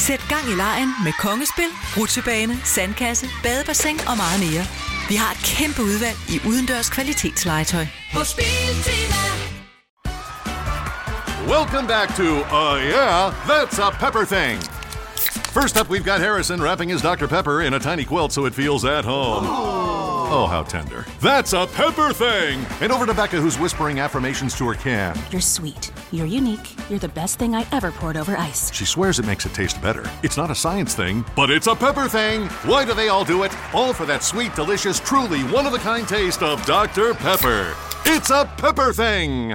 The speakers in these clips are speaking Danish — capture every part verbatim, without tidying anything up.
Sæt gang i legen med Kongespil, rutsjebane, sandkasse, badebassin og meget mere. Vi har et kæmpe udvalg i udendørs kvalitetslegetøj. På Spiltema. Welcome back to Uh Yeah, That's a Pepper Thing. First up, we've got Harrison wrapping his Doctor Pepper in a tiny quilt so it feels at home. Oh, how tender. That's a Pepper Thing! And over to Becca, who's whispering affirmations to her can. You're sweet. You're unique. You're the best thing I ever poured over ice. She swears it makes it taste better. It's not a science thing, but it's a Pepper Thing! Why do they all do it? All for that sweet, delicious, truly one-of-a-kind taste of Doctor Pepper. It's a Pepper Thing!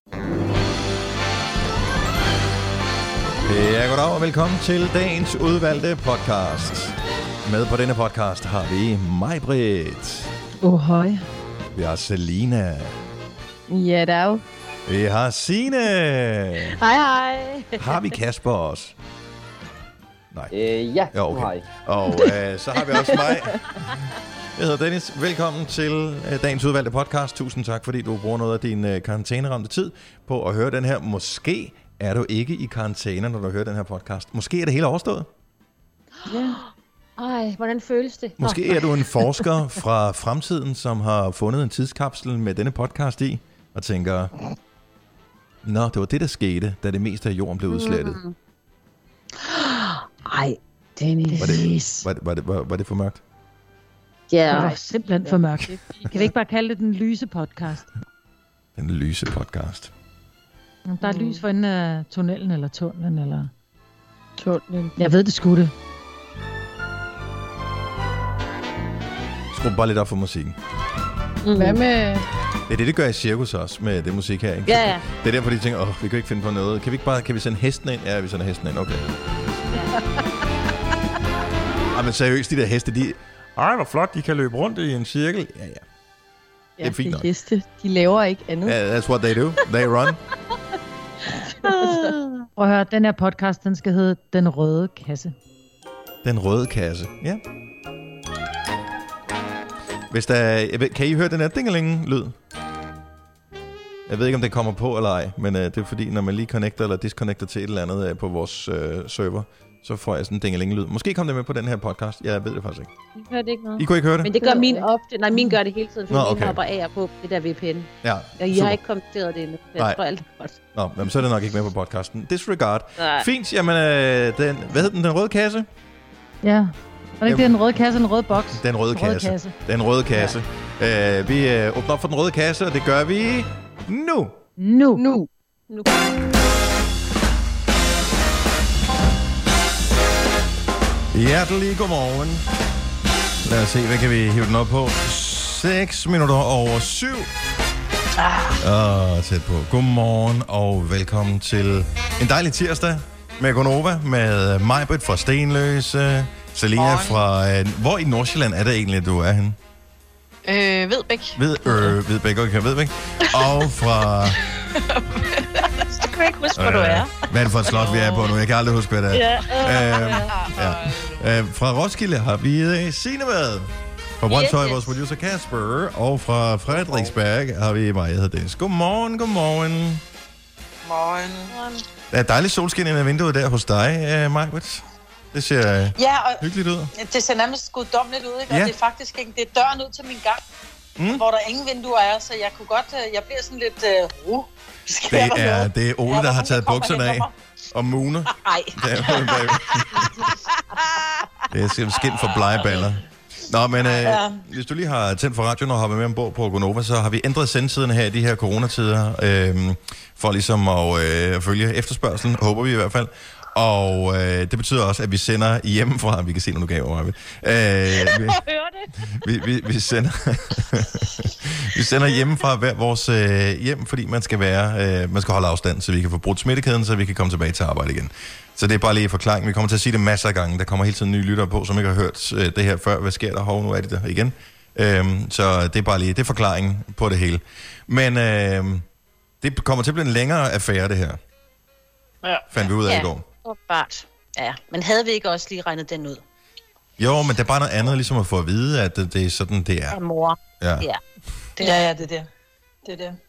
Ja, goddag og velkommen til dagens udvalgte podcast. Med på denne podcast har vi Maj-Brit. Oh, høj. Vi har Selina. Ja, der er jo. Vi har Signe. Hej, hej. Har vi Kasper også? Nej. Øh, ja, ja okay. hej. Og øh, så har vi også mig. Jeg hedder Dennis. Velkommen til øh, dagens udvalgte podcast. Tusind tak, fordi du bruger noget af din øh, karantæneramte tid på at høre den her. Måske er du ikke i karantæne, når du hører den her podcast. Måske er det hele overstået. Ja. Ej, hvordan føles det? Måske er du en forsker fra fremtiden, som har fundet en tidskapsel med denne podcast i, og tænker, nå, det var det, der skete, da det meste af jorden blev udslettet. Mm. Ej, Dennis. Var det, var, det, var, det, var, var det for mørkt? Ja, det var simpelthen for mørkt. Kan vi ikke bare kalde det den lyse podcast? Den lyse podcast. Der er lys for enden af tunnelen, eller tunnelen, eller... Tunnelen. Jeg ved, det skulle det. Skru bare lidt op for musikken. Mm. Hvad med... Det er det, det gør i cirkus også, med det musik her, ikke? Ja, ja. Det er derfor, de tænker, åh, vi kan ikke finde på noget. Kan vi ikke bare, kan vi sende hesten ind? Ja, vi sender hesten ind, okay. Ej, men seriøst, de der heste, de... Ej, hvor flot, de kan løbe rundt i en cirkel. Ja, ja. Ja, det er fint nok. De heste, de laver ikke andet. Yeah, that's what they do. They run. Prøv at høre, den her podcast, den skal hedde Den Røde Kasse. Den Røde Kasse, ja. Hvis der, kan I høre den her dingeling-lyd? Jeg ved ikke, om det kommer på eller ej, men uh, det er fordi, når man lige connecter eller disconnecter til et eller andet uh, på vores uh, server, så får jeg sådan en dingeling-lyd. Måske kom det med på den her podcast. Jeg ved det faktisk ikke. I hørte ikke noget. I kunne ikke høre det? Men det gør min ofte. Nej, min gør det hele tiden, fordi Nå, okay. min hopper af og på det der V P N. Ja, og I super. har ikke kommenteret det endnu. Jeg Nej. tror alt er godt. Nå, jamen, så er det nok ikke med på podcasten. Disregard. Nej. Fint, jamen, øh, den, hvad hed den? Den Røde Kasse? Ja. Var det ikke det, den røde kasse, den røde boks? Den Røde, den røde kasse. kasse. Den Røde Kasse. Ja. Øh, vi øh, åbner op for Den Røde Kasse, og det gør vi nu. Nu. Nu. Nu. Hjertelig godmorgen. Lad os se, hvad kan vi hive den op på? seks minutter over syv. Ah. Åh, tæt på. Godmorgen og velkommen til en dejlig tirsdag med Gonova, med Maj-Brit fra Stenløse, Selina fra... Øh, hvor i Nordsjælland er det egentlig, du er henne? Øh, Vedbæk. Ved, øh, Vedbæk, okay, Vedbæk. Og fra... Du kan ikke huske, hvor øh, du er. Hvad er det for et slot, vi er på nu? Jeg kan aldrig huske, hvad det er. Ja. Øh, ja. Øh, fra Roskilde har vi øh, Signe med. Fra Brøndshøj, yes, yes. Vores producer Kasper. Og fra Frederiksberg har vi mig, jeg hedder Dennis. Godmorgen, godmorgen. Morgen. Der er dejligt solskin ind ad vinduet der hos dig, uh, Maj-Brit. Det ser ja, og hyggeligt ud. Det ser nærmest guddommeligt ud, ikke? Ja. Og det er faktisk ikke, det er døren ud til min gang, mm. hvor der ingen vinduer er, så jeg kunne godt, jeg bliver sådan lidt uh, ru. Det er, det er Ole, ja, der har taget bukserne af og muner. Nej. Det er skin for blegeballer. Nå, men øh, ja. Hvis du lige har tændt for radioen og hoppet med ombord på Gonova, så har vi ændret sendetiden her i de her coronatider, øh, for ligesom at øh, følge efterspørgselen, håber vi i hvert fald. Og øh, det betyder også, at vi sender hjemmefra. Vi kan se, når du gav mig. Øh, vi, vi, vi, vi sender vi sender hjemmefra hver vores øh, hjem, fordi man skal være, øh, man skal holde afstand, så vi kan få brudt smittekæden, så vi kan komme tilbage til arbejde igen. Så det er bare lige forklaring. Vi kommer til at sige det masser af gange. Der kommer hele tiden nye lyttere på, som ikke har hørt øh, det her før. Hvad sker der? Hov, nu er det der igen. Øhm, så det er bare lige, det er forklaringen på det hele. Men øh, det kommer til at blive en længere affære, det her. Ja. Fandt vi ud af ja. i går. Åbenbart. Ja, men havde vi ikke også lige regnet den ud? Jo, men det er bare noget andet, ligesom at få at vide, at det, det er sådan, det er. Ja, mor. Ja. Ja, det, ja, ja, det er det. Det er det.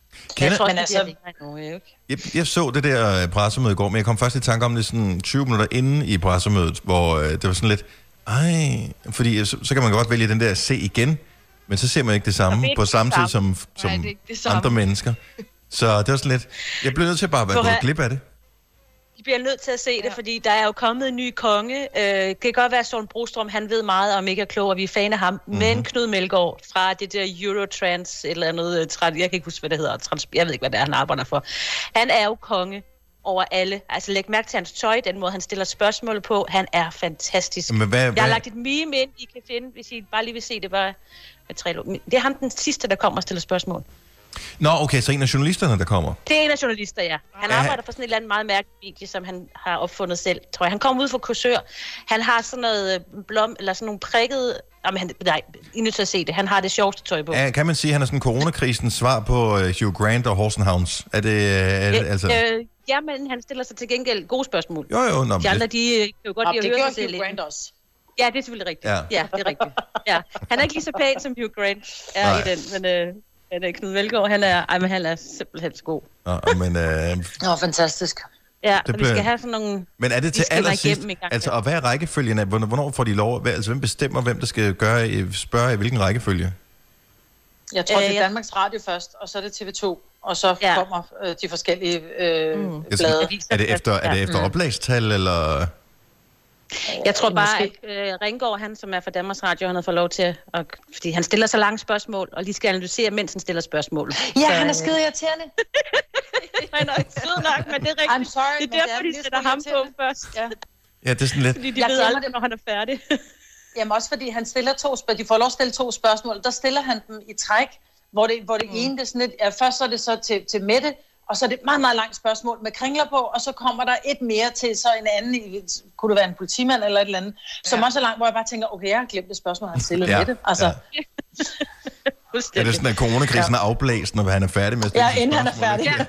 Jeg tror, men det altså, er ikke. Jeg, jeg så det der pressemøde i går, men jeg kom først i tanke om det sådan tyve minutter inden i pressemødet, hvor øh, det var sådan lidt, ej, fordi så, så kan man godt vælge den der se igen, men så ser man ikke det samme ikke på samme tid som, som Nej, det det samme. andre mennesker. Så det var sådan lidt, jeg blev nødt til bare at være gået glip af det. De bliver nødt til at se det, ja. Fordi der er jo kommet en ny konge. Øh, det kan godt være, at Søren Brostrøm, han ved meget og er mega klog, og vi er fan af ham. Mm-hmm. Men Knud Melgaard fra det der Eurotrans, et eller andet, jeg kan ikke huske, hvad det hedder, trans, jeg ved ikke, hvad det er, han arbejder for. Han er jo konge over alle. Altså læg mærke til hans tøj, den måde, han stiller spørgsmål på. Han er fantastisk. Men hvad, jeg hvad? har lagt et meme ind, I kan finde, hvis I bare lige vil se det. Bare med tre det er ham den sidste, der kommer og stiller spørgsmål. Nå, okay, så en af journalisterne, der kommer. Det er en af journalister, ja. Han Ja. arbejder for sådan et eller andet meget mærkeligt medie, som han har opfundet selv, tror jeg. Han kommer ud fra Korsør. Han har sådan noget blom, eller sådan nogle prikkede... Jamen, han, nej, I er nødt til at se det. Han har det sjoveste tøj på. Ja, kan man sige, at han er sådan coronakrisens svar på uh, Hugh Grant og Horse and Hounds? Er det, er det øh, altså... Øh, ja, men han stiller sig til gengæld gode spørgsmål. Jo, jo, nå, de andre, de øh, kan jo godt lide at høre sig selv. Det gjorde Hugh Grant også. Ja, det er selvfølgelig rigtigt. Ja. Ja, det er rigtigt. Ja. Han er ikke lige så pæn, som Hugh Grant er Nej. i den, men... Øh, Men uh, Knud Melgaard, han er, ej, men han er simpelthen så god. Nå, men, øh, Åh, oh, fantastisk. Ja, Det og vi blev- skal have sådan nogle... men er det til vi skal være allersidst? igennem en gang. Altså, og hvad er rækkefølgen af? Hvornår, hvornår får de lov? Hvad, altså, hvem bestemmer, hvem der skal gøre, i- spørge i hvilken rækkefølge? Jeg tror, Øh, det er jeg- Danmarks Radio først, og så er det T V to, og så Ja. kommer øh, de forskellige øh, Mm. blade. Er det efter, er det efter oplagstal, eller... Jeg tror bare, Måske. at øh, Ringgaard, han som er fra Danmarks Radio, han har fået lov til at... at fordi han stiller så lange spørgsmål, og lige skal analysere, mens han stiller spørgsmål. Ja, så, han er skide irriterende. Han er sød nok, men det er rigtigt. I'm sorry, det men er det er derfor, de lidt sætter ham på irriterende. først. Ja. Ja, det er sådan lidt... Fordi de Jeg ved glemmer aldrig, det. når han er færdig. Jamen også fordi han stiller to spørgsmål. De får lov at stille to spørgsmål. Der stiller han dem i træk, hvor det, hvor det mm. ene det er sådan lidt... Ja, først så er det så til, til Mette, og så er det et meget, meget langt spørgsmål med kringler på, og så kommer der et mere til så en anden, i- kunne det være en politimand eller et eller andet, som Ja. også er langt, hvor jeg bare tænker, okay, jeg har glemt det spørgsmål, han stillede Ja, Mette. Altså, ja. Ja, det er sådan, at coronakrisen er afblæst, når han er færdig med at stille ja, sine inden han er spørgsmål, færdig.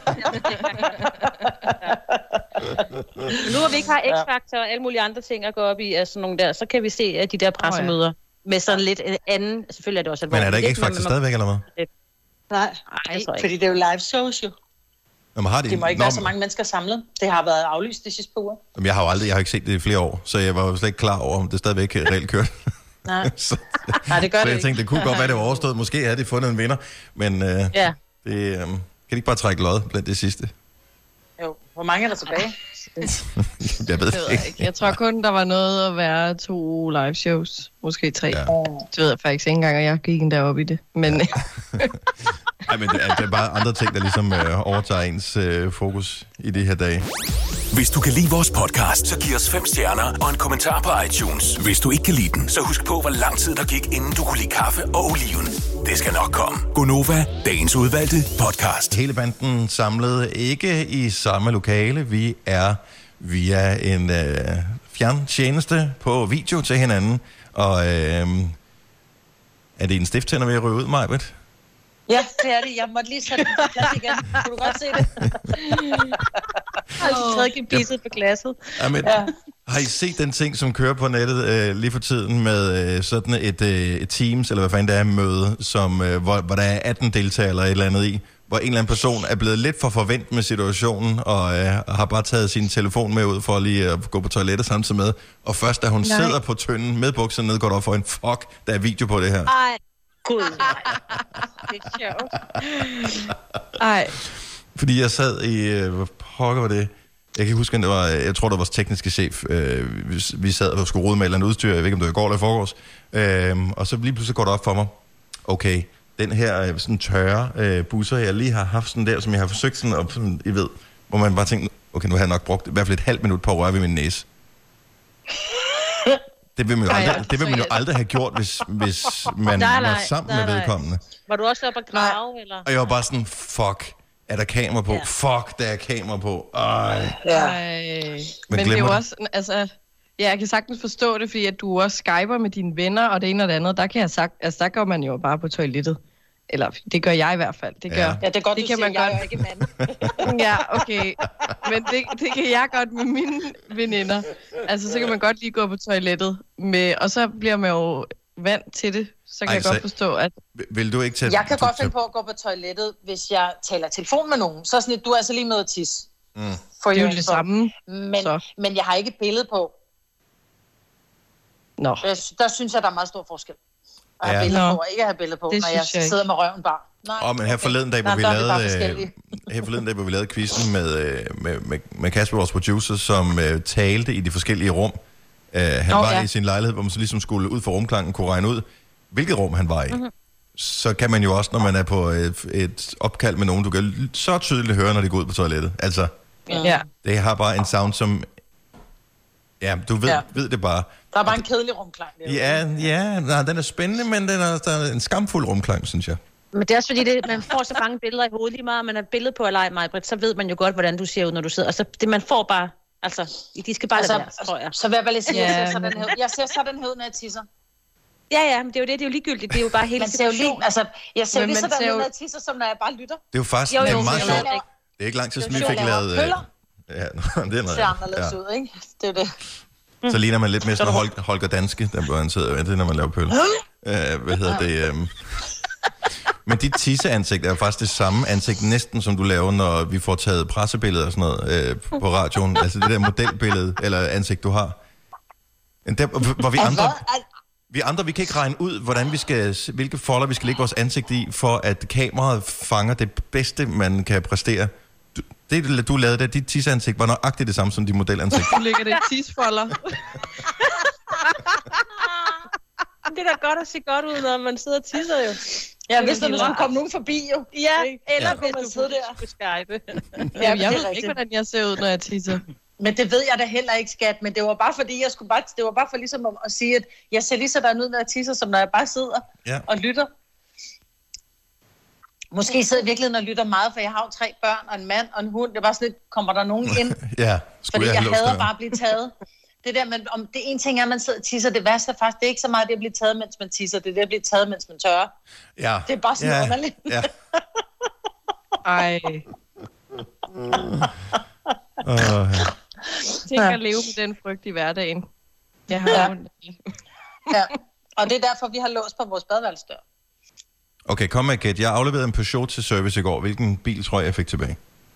Nu hvor vi ikke har X-Factor og alle mulige andre ting at gå op i, altså nogle der, så kan vi se at de der pressemøder oh, ja. med sådan lidt en anden... Selvfølgelig er det også Men er der ikke X-Factor stadigvæk, eller hvad? Nej, jeg tror ikke. fordi det er jo live shows jo. Nå, men har de... Det må ikke Nå, være så mange mennesker samlet. Det har været aflyst de sidste par uger. men jeg har jo aldrig, jeg har ikke set det i flere år, så jeg var jo slet ikke klar over, om det stadigvæk reelt kørte. Nej, så, Nej det gør så det jeg ikke. tænkte, det kunne godt være, det var overstået. Måske havde de fundet en vinder, men øh, Ja. det, øh, kan de ikke bare trække lod blandt det sidste? Jo, hvor mange er der tilbage? Jeg ved Det ved jeg ikke. Jeg tror kun, der var noget at være to live shows. Måske tre. Ja. Ja. Det ved jeg faktisk ikke engang, og jeg gik endda op i det. Men ja. Nej, men det er, det er bare andre ting, der ligesom øh, overtager ens øh, fokus i de her dage. Hvis du kan lide vores podcast, så giv os fem stjerner og en kommentar på iTunes. Hvis du ikke kan lide den, så husk på, hvor lang tid der gik, inden du kunne lide kaffe og oliven. Det skal nok komme. Gonova, dagens udvalgte podcast. Hele banden samlet ikke i samme lokale. Vi er via en øh, fjerntjeneste på video til hinanden. Og øh, er det en stifttænder ved at ryge ud, Majbert? Ja, det er det. Jeg måtte lige sætte den på plads igen. Kunne du godt se det? Altså, tredje gebisset på glasset. Jamen, Ja. har I set den ting, som kører på nettet øh, lige for tiden med øh, sådan et, øh, et Teams, eller hvad fanden det er, møde, som, øh, hvor, hvor der er atten deltagere eller et eller andet i, hvor en eller anden person er blevet lidt for forvent med situationen, og øh, har bare taget sin telefon med ud for lige at gå på toilettet samtidig med, og først da hun Nej. sidder på tynden med bukserne ned, går der op for en fuck, der er video på det her. Ej, gud, nej. Det er sjovt. Ej, Fordi jeg sad i, øh, hvor pokker var det? Jeg kan ikke huske, om det var, jeg tror, det var vores tekniske chef. Øh, vi, vi sad og skulle rode med et eller andet udstyr, jeg ved ikke, om det var i går eller i forgårs. Øh, og så lige pludselig går det op for mig, okay, den her øh, sådan tørre øh, busser, jeg lige har haft sådan der, som jeg har forsøgt sådan, og sådan, I ved, hvor man bare tænker, okay, nu har jeg nok brugt i hvert fald et halvt minut på at røre ved min næse. Det vil man jo Ej, aldrig, jeg det vil man jo forstår aldrig have gjort, hvis, hvis man Nej, var nej, sammen nej, med nej. vedkommende. Var du også oppe at grave, eller? Og jeg var bare sådan, fuck, er der kamera på? Ja. Fuck, der er kamera på. Ej. Ja. ej. Men, men det er glemmer jo det. også, altså... Ja, jeg kan sagtens forstå det, fordi at du også skyper med dine venner, og det ene og det andet, der kan jeg sagt, altså der går man jo bare på toilettet. Eller det gør jeg i hvert fald. Det gør. Ja. Ja, det er godt, Det du kan siger, man jeg godt. er jo ikke mand. Ja, okay. Men det, det kan jeg godt med mine veninder. Altså, så kan man godt lige gå på toilettet. Med, og så bliver man jo vant til det, så kan Ej, jeg godt forstå, at... Vil du ikke tage... Jeg kan godt finde på at gå på toilettet, hvis jeg taler telefon med nogen. Så sådan et, du er altså lige med at tisse. Mm. For det er jo det samme. Men, men jeg har ikke billede på. Nå. Der, der synes jeg, der er meget stor forskel. At have Ja. billede på, og ikke at have billede på, Det når jeg, synes jeg sidder med røven bare. Nej, Og men her okay. forleden dag, hvor Nej, vi der er vi bare lavede, forskellige. øh, her forleden dag, hvor vi lavede quizzen med, øh, med, med, med Kasper, vores producer, som øh, talte i de forskellige rum. Øh, han Nå, var ja. i sin lejlighed, hvor man så ligesom skulle ud for rumklangen, kunne regne ud, hvilket rum han var i. Mm-hmm. Så kan man jo også, når man er på et, et opkald med nogen, du kan så tydeligt høre, når de går ud på toilettet. Altså, Ja. det har bare en sound, som... Ja, du ved, Ja. ved det bare. Der er bare en kedelig rumklang. Det er jo Ja, ja, nej, den er spændende, men den er, der er en skamfuld rumklang, synes jeg. Men det er også fordi, det, man får så mange billeder i hovedet lige meget, man har billede på at lege mig, Britt, så ved man jo godt, hvordan du ser ud, når du sidder. Og så det, man får bare, altså, de skal bare Altså, lade være, tror jeg. så vil jeg bare lige sige, Ja, jeg ser sådan men- her ud. Jeg ser sådan her ud, når jeg tisser. Ja, ja, men det er jo det, det er jo ligegyldigt. Det er jo bare hele Man ser jo lige, situationen. altså, jeg ser jo Men lige man sådan ser ud, jo- når jeg tisser, som når jeg bare lytter. Det er jo faktisk Jo, det jo, er meget det er sjovt. jo- Det er ikke lang tid siden, Det vi er fik sjovt, lavet... laver pøller. Ja, det er noget ser andet. anderledes ud, ikke? Det er det. Så ligner man lidt mere sådan Holger, Holger Danske, der hvor han sidder og det er, når man laver pøl. Uh, hvad hedder det? Um... Men dit tisseansigt er faktisk det samme ansigt næsten, som du laver, når vi får taget pressebilleder og sådan noget uh, på radioen. Altså det der modelbillede eller ansigt, du har. Men der, hvor vi andre... Vi andre, vi kan ikke regne ud, hvordan vi skal, hvilke folder vi skal lægge vores ansigt i, for at kameraet fanger det bedste, man kan præstere. Du, det, du lavede der, dit tisseansigt var nøjagtigt det samme som dit modelansigt. Du ligger det i tisfolder. Det er da godt at se godt ud, når man sidder og tisser jo. Ja, hvis der nu skulle komme nogen forbi, jo. Ja, eller Ja. hvis man sidder der på Skype. Ja, Ja, jeg det er ved rigtigt. ikke, hvordan jeg ser ud, når jeg tisser. Men det ved jeg da heller ikke, skat. Men det var bare fordi, jeg skulle bare, det var bare for ligesom at, at sige, at jeg ser lige sådan ud, når jeg tisser, som når jeg bare sidder Ja. og lytter. Måske sidder jeg virkelig og lytter meget, for jeg har jo tre børn og en mand og en hund. Det er bare sådan lidt, kommer der nogen ind? Ja, skulle Fordi jeg, jeg have låst hader døren? bare at blive taget. Det der, men om det ene ting er, at man sidder og tisser, det værste er faktisk, det er ikke så meget det at blive taget, mens man tisser, det er det at blive taget, mens man tørrer. Ja. Det er bare sådan ja. underligt. Ja. Ej, Uh, tænk at leve med den frygt i hverdagen. Jeg har Ja. jo... Ja. Og det er derfor, vi har låst på vores badeværelsesdør. okay, kom med gæt. Jeg afleverede en Peugeot til service i går. Hvilken bil tror jeg, jeg fik tilbage?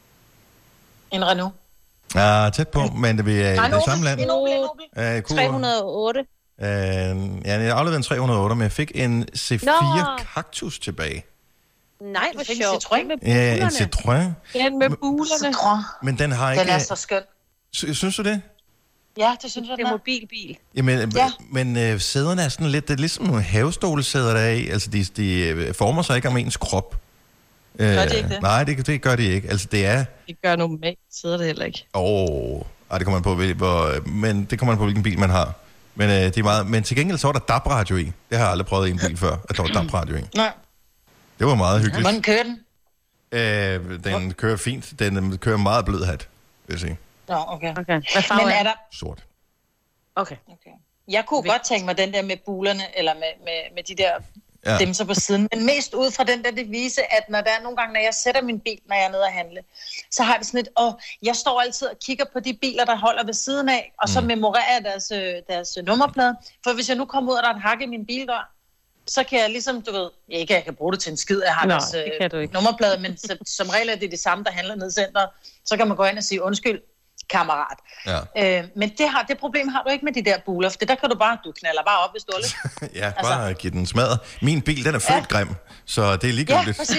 En Renault. Ja, tæt på, men det er i Nej, det samme land. En Opel, en Opel. Uh, kunne, tre hundrede og otte. uh, ja, jeg afleverede en tre hundrede og otte, men jeg fik en C fire Nå. Cactus tilbage. Nej, hvor Du fik en sjovt. Citroën? Med Ja, en bulerne. Citroën. Den med bulerne. Citroën. Men den har ikke... Den er så skøn. Sy- Synes du det? Ja, det synes jeg, Det er den er. mobilbil. Jamen, Ja. men øh, sæderne er sådan lidt, det er ligesom nogle havestolesæder, der er i. Altså, de, de øh, former sig ikke om ens krop. Øh, Gør de ikke det? Nej, det, det gør de ikke. Altså, det er... Det gør normalt, sidder det heller ikke. Åh, oh, det kommer man på, hvil- hvor, men det kommer man på, hvilken bil man har. Men, øh, det er meget, men til gengæld så var der D A B-radio i. Det har jeg aldrig prøvet i en bil før, at der var D A B-radio i. Nej. Det var meget hyggeligt. Hvordan kører den? Øh, den kører fint. Den øh, kører meget blød hat, vil jeg sige. Nå, okay. Okay. Hvad farve Men er er det? der... Sort. Okay. Okay. Jeg kunne godt tænke mig den der med bulerne, eller med, med, med de der Ja. ja. dimser på siden. Men mest ud fra den der devise, at når der er nogle gange, når jeg sætter min bil, når jeg er nede at handle, så har det sådan et, åh, jeg står altid og kigger på de biler, der holder ved siden af, og så Mm. memorerer jeg deres, øh, deres nummerplade. For hvis jeg nu kommer ud, og der er et hak i min bildør, så kan jeg ligesom, du ved, ikke at jeg kan bruge det til en skid, jeg har Nå, deres det kan du ikke. nummerplade, men så, som regel er det det samme, der handler nede i centret. Så kan man gå ind og sige, undskyld, kammerat. Ja. Øh, men det, har, det problem har du ikke med de der buler, for det der kan du bare, du knaller bare op, hvis du er lidt. Ja, bare altså... give den smadret. Min bil, den er født ja. grim, så det er Ja, ligegyldigt. præcis.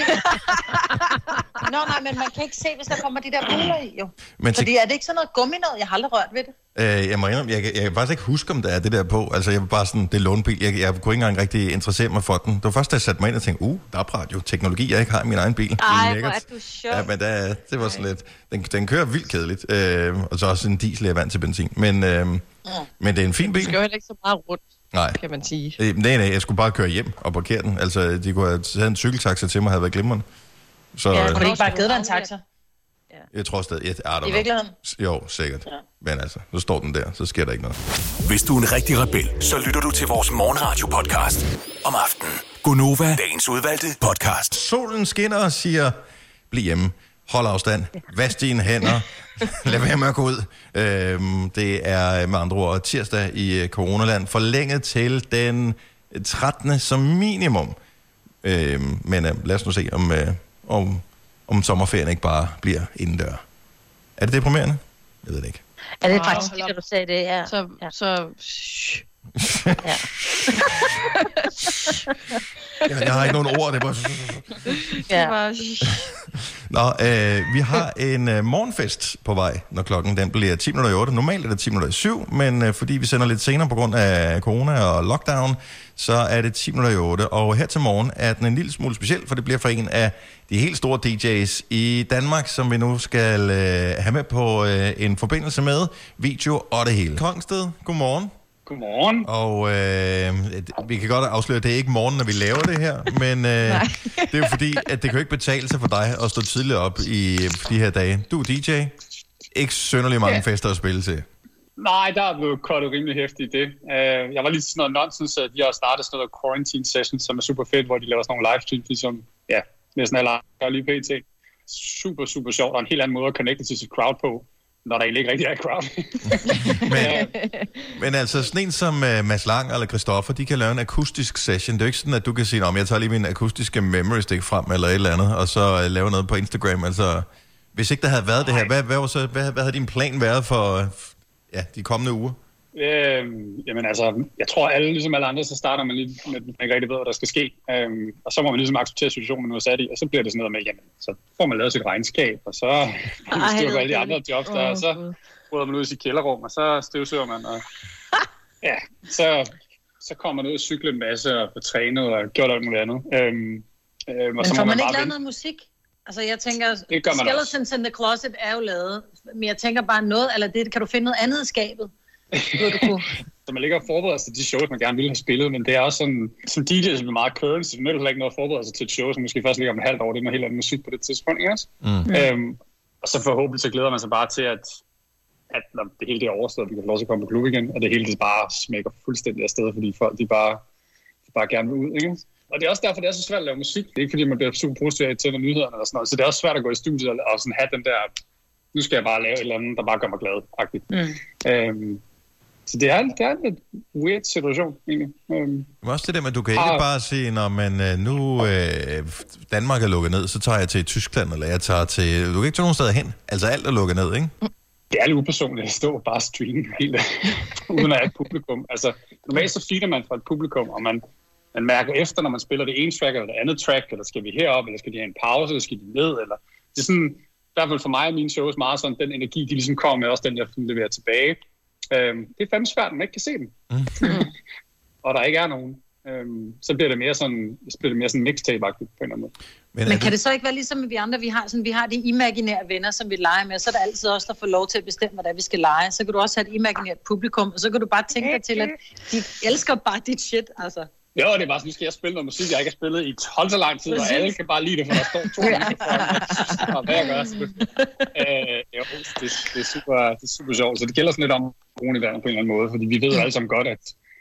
Nå, nej, men man kan ikke se, hvis der kommer de der buler i, jo. Men til- Fordi er det ikke sådan noget gummi noget? Jeg har aldrig rørt ved det. Øh, jeg må indrømme, jeg, jeg, jeg kan faktisk ikke huske, om der er det der på. Altså, jeg var bare sådan, det er lånebil. Jeg, jeg kunne ikke engang rigtig interessere mig for den. Det var først, da jeg satte mig ind og tænkte, uh, der er radio, teknologi, jeg ikke har i min egen bil. Ej, Lækkert. hvor er du sjov. Ja, men der, det var sådan lidt, den, den kører vildt kedeligt. Øh, og så også en diesel, jeg er vant til benzin. Men, øh, mm. men det er en fin Du bil. skal jo heller ikke så meget rundt, Nej. kan man sige. Øh, nej, nej, jeg skulle bare køre hjem og parkere den. Altså, de kunne have taget en cykeltaxa til mig, havde været glimrende. Så Ja, øh, kunne det ikke bare givet dig en taxa? jeg tror stadig, jeg, I don't I virkeligheden? know. Jo, sikkert. Ja. Men altså, så står den der, så sker der ikke noget. Hvis du er en rigtig rebel, så lytter du til vores morgenradio-podcast om aftenen. Gunova, dagens udvalgte podcast. Solen skinner og siger, bliv hjemme, hold afstand, vask dine hænder, lad være med at gå ud. Øhm, det er med andre ord tirsdag i øh, coronaland, forlænget til den trettende som minimum. Øh, men øh, lad os nu se, om, øh, om, om sommerferien ikke bare bliver indendør. Er det deprimerende? Jeg ved det ikke. Er det faktisk det, at du sagde det? Ja. Så... Ja. så... Ja. jeg, jeg har ikke nogen ord, det er bare... Ja. Bare... Nå, øh, vi har en øh, morgenfest på vej, når klokken den bliver ti minutter i otte. Normalt er det ti minutter i syv, men øh, fordi vi sender lidt senere på grund af corona og lockdown, så er det ti minutter i otte. Og her til morgen er den en lille smule speciel, for det bliver for en af de helt store D J's i Danmark, som vi nu skal øh, have med på øh, en forbindelse med video og det hele. Kongsted, godmorgen. Godmorgen. Og øh, vi kan godt afsløre, at det er ikke morgen, når vi laver det her, men øh, det er jo fordi, at det kan jo ikke betale sig for dig at stå tidligt op i de her dage. Du er D J. Ikke synderlig mange ja. fester at spille til. Nej, der er blevet kottet rimelig hæftigt i det. Uh, jeg var lige sådan noget nonsens, at de har startet sådan noget quarantine session, som er super fedt, hvor de laver sådan nogle livestreams, ligesom ja, næsten alle andre lige pt. Super, super sjovt, og en helt anden måde at connecte til sit crowd på, når der egentlig ikke rigtig er crowd. men, men altså, sådan en som uh, Mads Lang eller Christoffer, de kan lave en akustisk session. Det er jo ikke sådan, at du kan sige, om jeg tager lige min akustiske memory stick frem, eller et eller andet, og så uh, lave noget på Instagram. Altså, hvis ikke der havde været Nej. det her, hvad, hvad, var så, hvad, hvad havde din plan været for uh, ja, de kommende uger? Øhm, jamen altså, jeg tror alle, ligesom alle andre, så starter man lige med, at man ikke rigtig ved, hvad der skal ske. Øhm, og så må man ligesom acceptere situationen, man nu er sat i, og så bliver det sådan noget med, jamen, så får man lavet sit regnskab, og så styrker alle de andre jobs der, og så bryder man ud i sit kælderrum, og så støvsøger man, og ja, så, så kommer man ud og cykle en masse, og få trænet, og gjort alt muligt andet. Øhm, øhm, men får man, man ikke lavet noget musik? Altså jeg tænker, Skeletons in the Closet er jo lavet, men jeg tænker bare noget, eller det, kan du finde noget andet i skabet? Så man ligger og forbereder sig til de shows, man gerne ville have spillet, men det er også sådan, som D J, som er meget current, så det er ikke noget at forberede sig til et show, som måske først ligger om et halvt år, det er noget helt andet musik på det tidspunkt, ikke også? Mm. Øhm, og så forhåbentlig så glæder man sig bare til, at, at når det hele det er overstået, vi kan få lov til at komme på klub igen, og det hele det bare smækker fuldstændig afsted, fordi folk de bare, de bare gerne vil ud, ikke? Og det er også derfor, det er så svært at lave musik. Det er ikke fordi, man bliver super positiv til at nyhederne eller sådan noget, så det er også svært at gå i studiet og sådan have den der, nu skal jeg bare lave et eller andet, der bare gør mig glad-agtigt. Mm. Øhm, Så det er, det er en lidt weird situation, egentlig. Um, Men også det der med, at du kan ikke ah, bare sige, når man nu øh, Danmark er lukket ned, så tager jeg til Tyskland, eller jeg tager til... Du kan ikke tage nogen steder hen. Altså alt er lukket ned, ikke? Det er lidt upersonligt at stå og bare streame helt uden at have et publikum. Altså, normalt så feeder man fra et publikum, og man, man mærker efter, når man spiller det ene track eller det andet track, eller skal vi herop, eller skal de have en pause, eller skal de ned, eller... Det er sådan, i hvert fald for mig og mine shows meget sådan, den energi, de ligesom kommer med, også den, jeg leverer tilbage. Øhm, det er fandme svært, at man ikke kan se dem. Mm. Og der ikke er nogen. Øhm, så bliver det mere sådan, så bliver det mere sådan mixtape-agtigt på en eller anden måde. Men, Men kan det så ikke være ligesom vi andre, vi har, sådan, vi har de imaginære venner, som vi leger med, så er der altid også, der får lov til at bestemme, hvad der vi skal lege. Så kan du også have et imaginært publikum, og så kan du bare tænke dig til, at de elsker bare dit shit, altså. Jo, det er bare sådan, nu skal jeg spille noget musik, jeg ikke har spillet i tolv så lang tid, og alle kan bare lide det, for der står to mikrofoner. Og hvad jeg gør, så øh, jo, det, det, er super, det er super sjovt. Så det gælder sådan lidt om corona i verden på en eller anden måde, fordi vi ved jo alle sammen godt, at,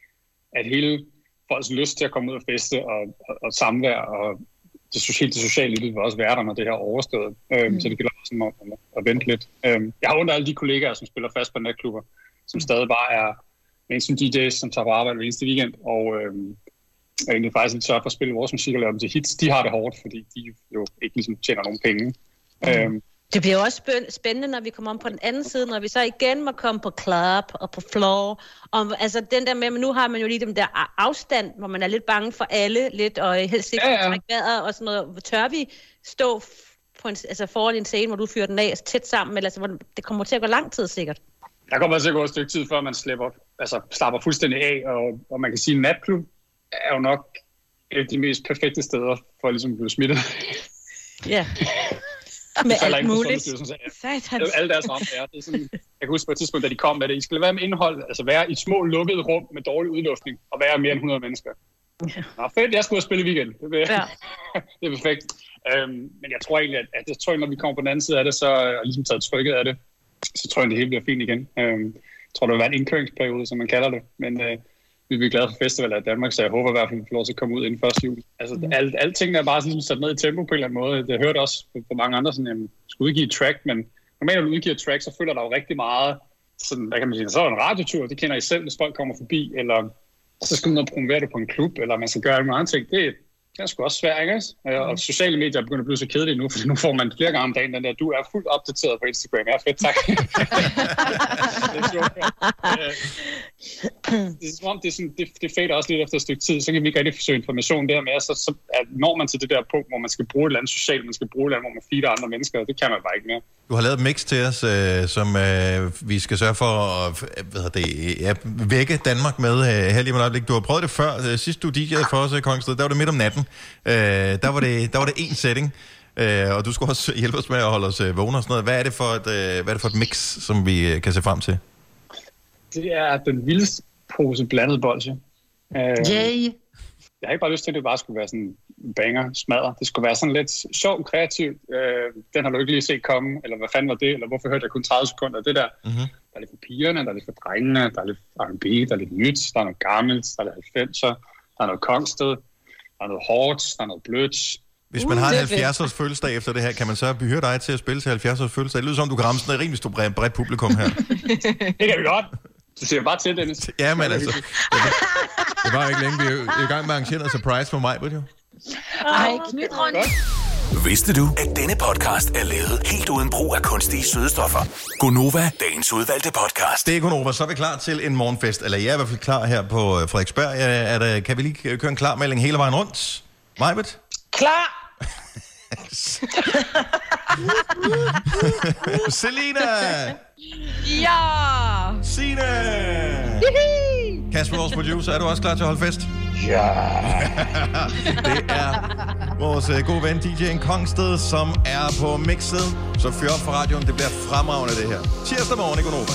at hele folks lyst til at komme ud og feste og, og, og samvær og det sociale, det sociale liv vil også være der, når det her er overstået. Øhm, mm. Så det gælder også om at, at vente lidt. Øhm, jeg har under alle de kollegaer, som spiller fast på natklubber, som stadig bare er mainstream D J's, som tager på arbejde hver eneste weekend, og øhm, og egentlig faktisk lidt sørge for at spille vores musik og lave dem til hits. De har det hårdt, fordi de jo ikke ligesom tjener nogen penge. Mm. Øhm. Det bliver også spændende, når vi kommer om på den anden side, når vi så igen må komme på club og på floor. Og, altså den der med, men nu har man jo lige den der afstand, hvor man er lidt bange for alle, lidt, og helst ikke ja, ja. trække vejret og sådan noget. Tør vi stå på en, altså foran en scene, hvor du fyrer den af tæt sammen, eller altså, det kommer til at gå lang tid sikkert? Der kommer til at gå et stykke tid, før man slipper, altså, slapper fuldstændig af, og, og man kan sige, at natklub er jo nok et af de mest perfekte steder for ligesom at blive smittet. Ja. Med alt muligt. Alle deres rammer er. Det er sådan, jeg kan huske på et tidspunkt, da de kom med det. I skal være med indhold, altså være i små lukkede rum med dårlig udluftning, og være mere end hundrede mennesker. Ja. Nå fedt, jeg skulle have spillet weekend. Det er, ja. Det er perfekt. Øhm, men jeg tror egentlig, at, at jeg tror, når vi kommer på den anden side af det, så og ligesom taget trykket af det, så tror jeg, at det hele bliver fint igen. Øhm, jeg tror, det vil være en indkøringsperiode, som man kalder det. Men øh, vi bliver glade for festivaler i Danmark, så jeg håber i hvert fald, at vi får lov til at komme ud inden første juli. Altså, mm. alle, alle tingene er bare sådan sat ned i tempo på en eller anden måde. Jeg hørte også på mange andre, sådan, jamen, skulle udgive et track, men normalt, når du udgiver et track, så følger der jo rigtig meget, sådan, hvad kan man sige, så er der en radiotur, det kender I selv, hvis folk kommer forbi, eller så skal man noget promovere det på en klub, eller man skal gøre alle andre ting. Det, det er sgu også svært, ikke? Og sociale medier begynder at blive så kedelige nu, for nu får man flere gange om dagen den der, du er fuldt opdateret på Instagram. Ja, fedt, tak. Det er sjovt. Det er som om, det, er sådan, det, det fader også lidt efter et stykke tid, så kan vi ikke rigtig forsøge information der med, så, så at når man til det der punkt, hvor man skal bruge et eller andet socialt, man skal bruge et eller andet, hvor man feeder andre mennesker, det kan man bare ikke mere. Du har lavet et mix til os, øh, som øh, vi skal sørge for at hvad hedder det, ja, vække Danmark med øh, her lige med et øjeblik. Du har prøvet det før. Sidst du D J'ede for os i Kongsted, der var det midt om natten. Øh, der var det der var det en setting, øh, og du skulle også hjælpe os med at holde os øh, vågne og sådan noget. Hvad er det for et, øh, hvad er det for et mix, som vi øh, kan se frem til? Det er den vildeste pose blandet bolsje. Øh, Yay! Jeg har ikke bare lyst til, at det bare skulle være sådan banger, smadre. Det skulle være sådan lidt sjovt, kreativt. Øh, den har du ikke lige set komme, eller hvad fanden var det, eller hvorfor hørte jeg kun tredive sekunder af det der. Mm-hmm. Der er lidt for pigerne, der er lidt for drengene, der er lidt R and B, der er lidt nyt, der er noget gammelt, der er lidt halvfemser, der er noget Kongsted, der er noget hårdt, der er noget blødt. Hvis man uh, har en halvfjerds års fødselsdag efter det her, kan man så hyre dig til at spille til halvfjerds års fødselsdag? Det lyder som, du kan ramme sådan et rimelig stort bredt publikum her. Det kan vi godt. Du siger bare til, Dennis. Ja, men altså. Det var ikke længe. Vi er i gang med at arrangere en surprise for mig, ved du? Ej, knytron. Vidste du, at denne podcast er lavet helt uden brug af kunstige sødestoffer? Gonova, dagens udvalgte podcast. Det er Gonova, så er vi klar til en morgenfest. Eller jeg er i hvert fald klar her på Frederiksberg. Er der, kan vi lige køre en klarmelding hele vejen rundt? Majbet? Klar! Selina! Ja! Signe! Kasper, vores producer, er du også klar til at holde fest? Ja! Det er vores uh, gode ven D J'en Kongsted, som er på mixet. Så fyr op for radioen, det bliver fremragende det her. Tirsdag morgen i Gonova.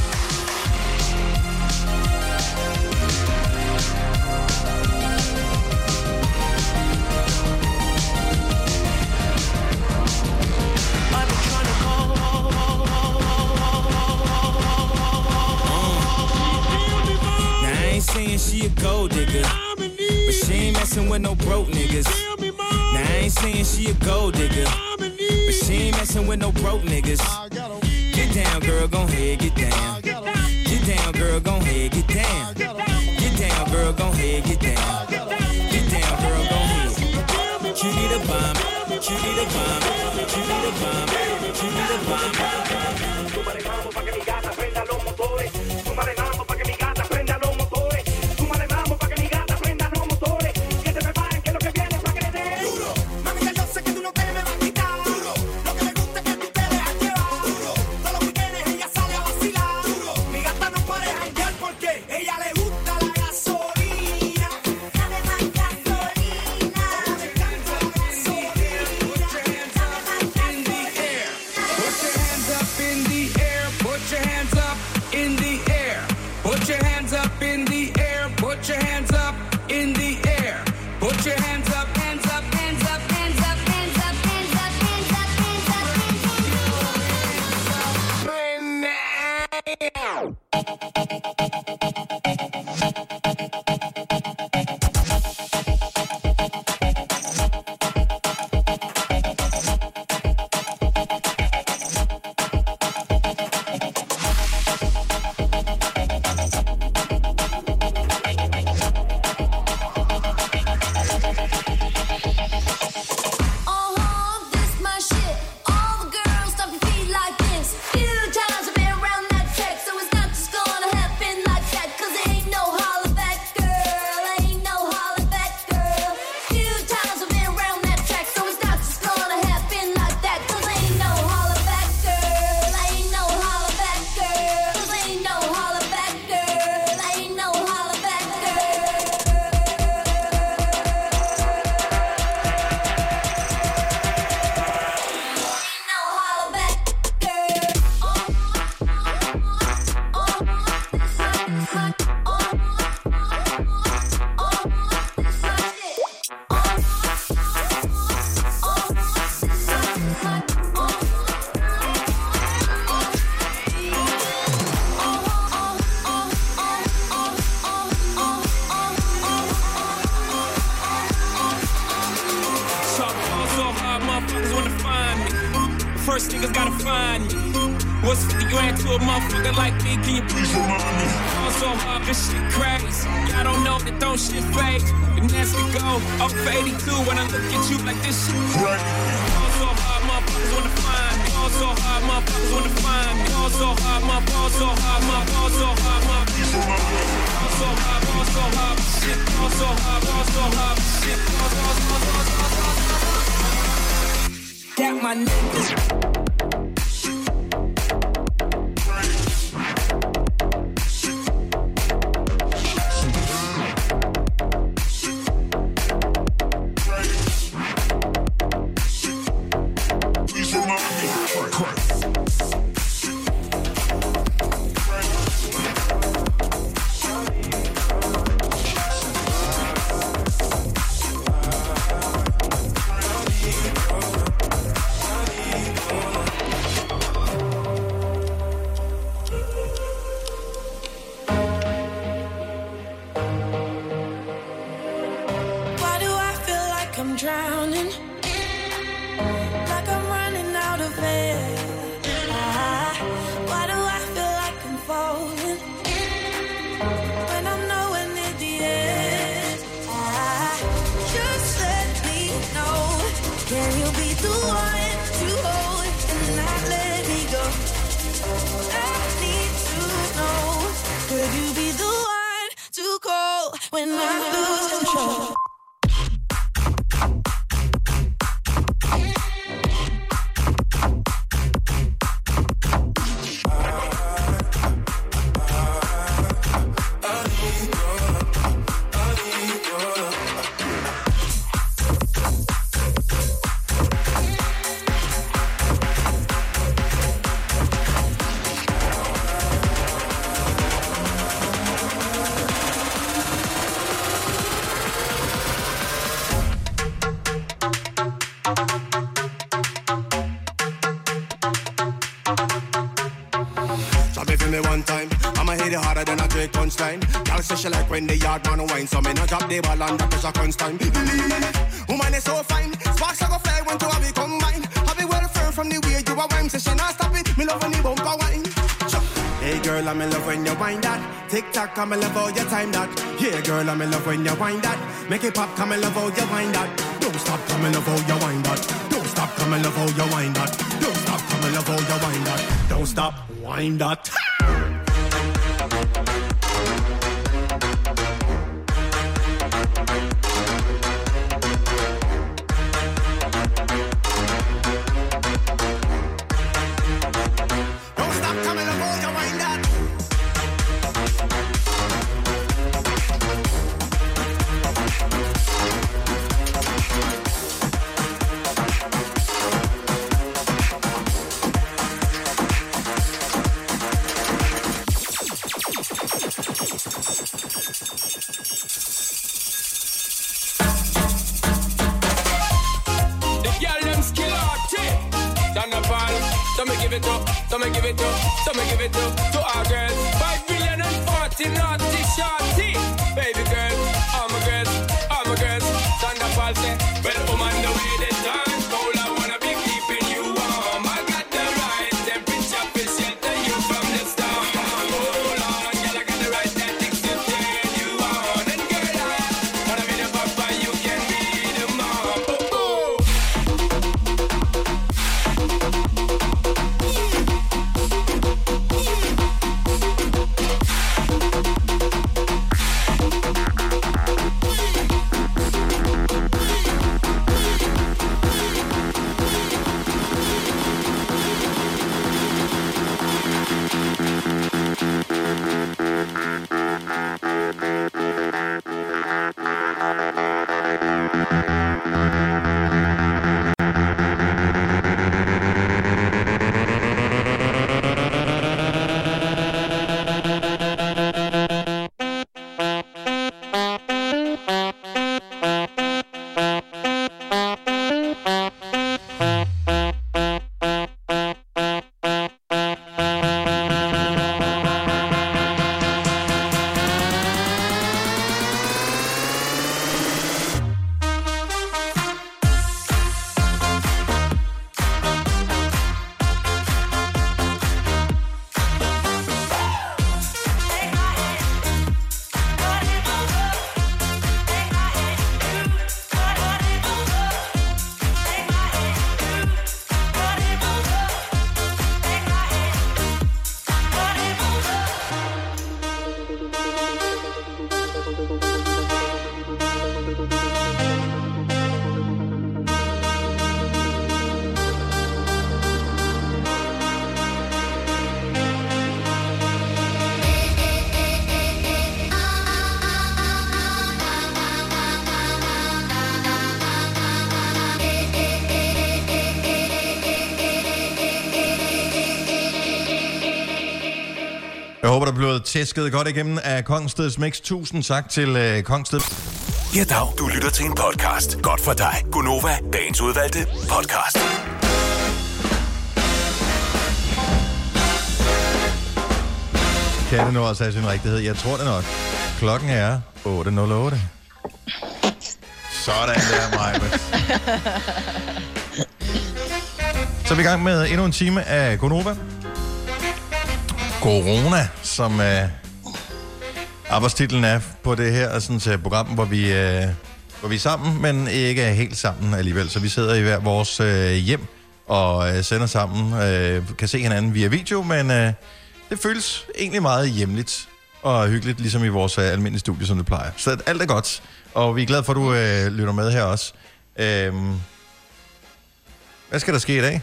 Saying she a gold digger, but she ain't messing with no broke niggas. Now I ain't saying she a gold digger, but she ain't messing with no broke niggas. Get down, girl, gon' head, get down. Get down, girl, gon' head, get down. Get down, girl, gon' head, get down. Get down, girl, gon' head. Cutie the bomb, cutie the bomb, cutie the bomb, cutie the bomb. First niggas gotta find me. What's fifty grand to a motherfucker like me? Can you please remind me? so hard, this shit crazy. Y'all don't know that don't shit fake. And as we go, off eighty-two when I look at you like this shit crazy. Fall so hard, motherfuckers wanna find me. Fall so hard, motherfuckers wanna find me. Fall so hard, my fall so hard, my fall so hard, my fall so hard, fall so hard, shit. Fall so hard, fall so hard, shit. Fall so hard, fall so hard, fall so hard. Got my niggas. When the yard man wine, so me no drop the ball under pressure constant. Woman is so fine, sparks are go fly when two of we combine. Have it well firm from the way you a wine, so she not stop it. Me love when the bumper wine. Hey girl, I'm in love when you wine that. Tick tock, I'm in love how you time that. Yeah girl, I'm in love when you wine that. Make it pop, come in love how you wine that. Don't stop, come in love how you wine that. Don't stop, come in love how you wine that. Don't stop, come in love how you wine that. Don't stop, wine that. tæsket godt igennem af Kongsteds Mix. Tusind tak til øh, Kongsted. Ja, dag. Du lytter til en podcast. Godt for dig. Gonova, dagens udvalgte podcast. Kan det nu også have sin rigtighed? Jeg tror det nok. Klokken er otte nul otte. Sådan der, Maja. Så er vi i gang med endnu en time af Gonova. Corona, som uh, arbejdstitlen er på det her sådan, et program, hvor vi, uh, hvor vi er sammen, men ikke er helt sammen alligevel. Så vi sidder i hver vores uh, hjem og uh, sender sammen. Uh, kan se hinanden via video, men uh, det føles egentlig meget hjemligt og hyggeligt, ligesom i vores uh, almindelige studie, som det plejer. Så alt er godt, og vi er glade for, at du uh, lytter med her også. Uh, hvad skal der ske i dag?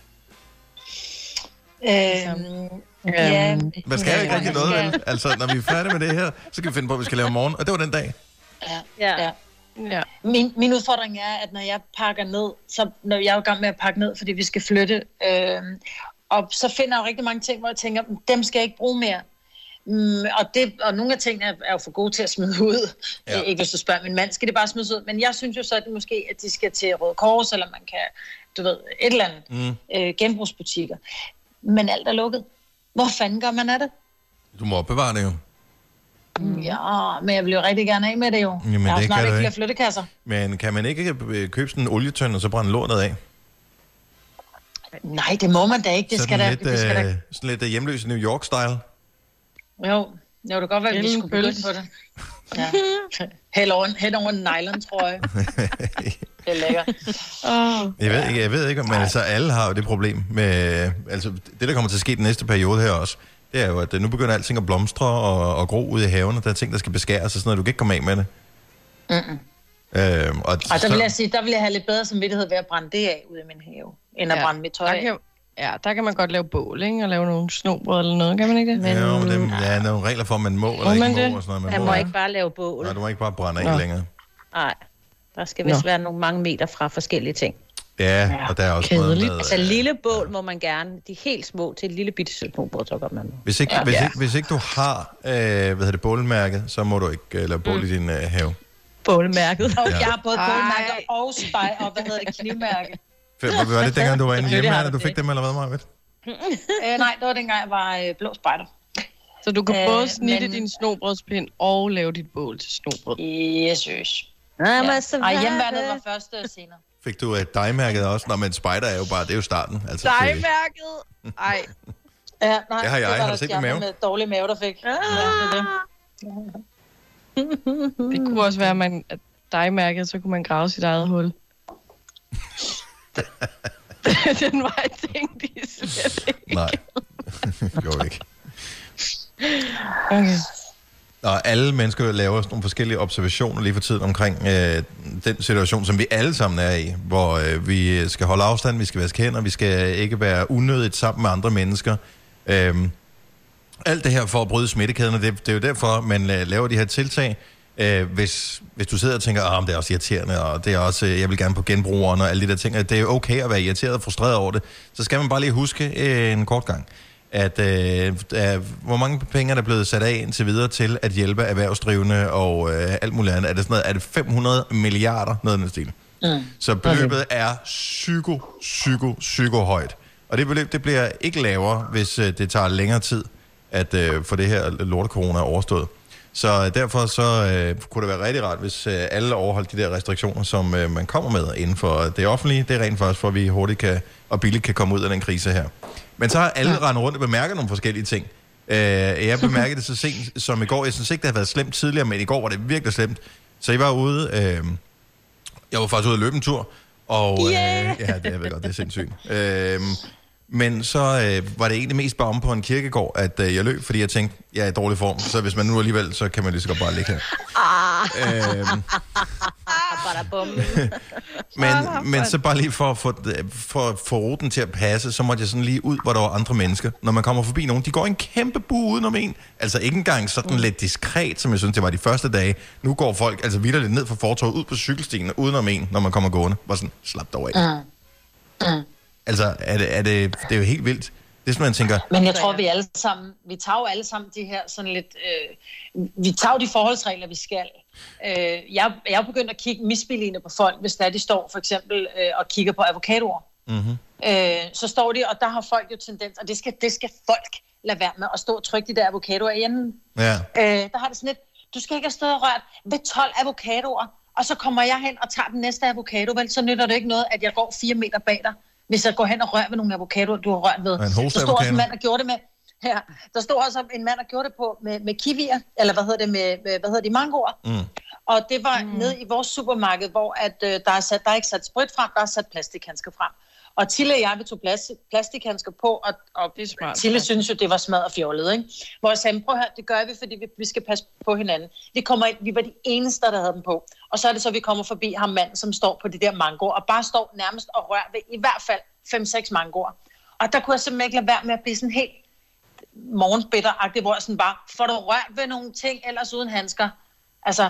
Øhm, ja. Hvad skal jeg ikke rigtig noget, vel? Altså, når vi er færdige med det her, så kan vi finde på, at vi skal lave morgen. Og det var den dag. Ja, ja. ja. ja. Min, min udfordring er, at når jeg pakker ned, så når jeg er i gang med at pakke ned, fordi vi skal flytte, øh, og så finder jeg jo rigtig mange ting, hvor jeg tænker, dem skal jeg ikke bruge mere. Mm, og, det, og nogle af tingene er, er jo for gode til at smide ud. Ja. Ikke hvis du spørger min mand, skal det bare smides ud. Men jeg synes jo så, at det måske, at de skal til Røde Kors, eller man kan, du ved, et eller andet mm. øh, genbrugsbutikker. Men alt er lukket. Hvor fanden gør man af det? Du må opbevare det jo. Mm. Ja, men jeg vil jo rigtig gerne af med det jo. Jamen, jeg har det snart kan ikke ikke flere flyttekasser. Men kan man ikke købe sådan en olietønd, og så brænde lortet af? Nej, det må man da ikke. Det sådan skal da... Lidt, det skal da... Sådan lidt hjemløs New York-style? Jo, det kunne godt være, at vi skulle begynde på det. Ja. Hen over, hen over en nylon, tror jeg. Det er lækkert. Oh. Jeg ved ikke, jeg ved ikke, men altså, alle har jo det problem med, altså det der kommer til at ske den næste periode her også, det er jo, at nu begynder alting at blomstre og, og gro ud i haven, og der er ting, der skal beskæres og sådan noget, du kan ikke komme af med det. Mm-mm. Øhm, og og der vil jeg sige, der vil jeg have lidt bedre samvittighed ved at brænde det af ude i min have, end at ja, brænde mit tøj af. kan, ja, der kan man godt lave bål, ikke? Og lave nogle snobrød eller noget, kan man ikke det? Men, jo, men det, ja, der er nogle regler for, at man må eller man ikke det? må. Og sådan noget, man man må må ikke bare lave bål. Nej, du må ikke bare brænde af længere. Nej, der skal vist være nogle mange meter fra forskellige ting. Ja, og der er også noget med... Altså lille bål må man gerne, de helt små til et lille bitte snobrød, så godt man. Hvis ikke, ja. hvis, ikke, hvis ikke du har, øh, hvad hedder det, bålmærket, så må du ikke øh, lave bål mm. i din øh, have. Bålmærket. Og ja. Jeg har både bålmærke og spej, og hvad hedder det, knivmærke. Hvad var det dengang, du var inde hjemme, at du fik dem, eller hvad, Maja? øh, nej, det var dengang, jeg var øh, blå spejder. Så du kan øh, både snitte men... din snobrødspind og lave dit bål til snobrød? Jesus. Ja. Ej, hjemmeværnet var først og senere. Fik du et dejmærket også? Nå, men spejder er jo bare, det er jo starten. Altså, dejmærket? Ej. Ja, nej, det har jeg. Det har du set det mave? Med dårlig mave, der fik. Ah. Ja, det, det. Det kunne også være, at man at dejmærket, så kunne man grave sit eget hul. Den var jeg tænkt i slet ikke. Nej, gjorde ikke. Okay. Og alle mennesker laver nogle forskellige observationer lige for tiden omkring øh, den situation, som vi alle sammen er i, hvor øh, vi skal holde afstand, vi skal vaske hænder, vi skal ikke være unødigt sammen med andre mennesker. Øhm, alt det her for at bryde smittekæden, det, det er jo derfor, man øh, laver de her tiltag. Øh, hvis, hvis du sidder og tænker, at oh, det er også irriterende, og det er også, øh, jeg vil gerne på genbrugeren og alle de der ting, at det er okay at være irriteret og frustreret over det, så skal man bare lige huske øh, en kort gang, at øh, er, hvor mange penge er der blevet sat af indtil videre til at hjælpe erhvervsdrivende og øh, alt muligt andet. Er det sådan noget, er det fem hundrede milliarder, noget af den stil? Mm. Så beløbet okay. er psyko, psyko, psyko højt. Og det beløb, det bliver ikke lavere, hvis øh, det tager længere tid at øh, få det her lorte-corona overstået. Så derfor så øh, kunne det være rigtig rart, hvis øh, alle overholdt de der restriktioner, som øh, man kommer med inden for det offentlige. Det er rent faktisk, for at vi hurtigt kan, og billigt kan komme ud af den krise her. Men så har alle ja. rendt rundt og bemærket nogle forskellige ting. Øh, jeg bemærkede det så sent som i går. Jeg synes ikke, det har været slemt tidligere, men i går var det virkelig slemt. Så jeg var ude, øh, jeg var faktisk ude at løbe en tur, og øh, yeah. ja, det er vel godt, det er sindssygt. Øh, Men så øh, var det egentlig mest bare om på en kirkegård, at øh, jeg løb, fordi jeg tænkte, jeg er i dårlig form, så hvis man nu alligevel, så kan man lige så godt bare ligge her. Ah. Øhm, men, men så bare lige for at få, for, for ruten til at passe, så måtte jeg sådan lige ud, hvor der var andre mennesker. Når man kommer forbi nogen, de går en kæmpe bue udenom en. Altså ikke engang sådan mm. lidt diskret, som jeg synes, det var de første dage. Nu går folk altså vitterligt ned fra fortovet ud på cykelstien udenom en, når man kommer gående. Bare sådan, slap dog af. Mm. Mm. Altså, er det, er det, det er jo helt vildt. Det er sådan, man tænker... Men jeg tror, vi alle sammen, vi tager jo alle sammen de her sådan lidt, øh, vi tager jo de forholdsregler, vi skal. Øh, jeg, jeg er begyndt at kigge misbilligende på folk, hvis der de står for eksempel øh, og kigger på avocadoer. Mm-hmm. Øh, så står de, og der har folk jo tendens, og det skal, det skal folk lade være med at stå og trykke de der avocadoer i enden. Ja. Øh, der har det sådan lidt, du skal ikke have stået og rørt ved tolv avocadoer, og så kommer jeg hen og tager den næste avocado, vel, så nytter det ikke noget, at jeg går fire meter bag dig, hvis jeg går hen og rører ved nogle avocadoer, du har rørt ved. Der stod også en mand, der gjorde det med, ja, der stod også en mand, der gjorde det på med, med kiwier, eller hvad hedder det, med, med hvad hedder de, mangoer. Mm. Og det var mm. nede i vores supermarked, hvor at, øh, der, er sat, der er ikke sat sprit frem, der er sat plastikhandsker frem. Og Tille og jeg, vi tog plastik, plastikhandsker på, og, og Tille synes jo, det var smadret fjollet, ikke? Hvor jeg sagde, prøv her, det gør vi, fordi vi, vi skal passe på hinanden. Vi, kommer ind, vi var de eneste, der havde dem på. Og så er det så, vi kommer forbi ham mand, som står på de der mangoer, og bare står nærmest og rører ved i hvert fald fem seks mangoer. Og der kunne jeg simpelthen ikke lade være med at blive sådan helt morgensbitter-agtig, hvor jeg sådan bare, får du rørt ved nogle ting, ellers uden handsker? Altså...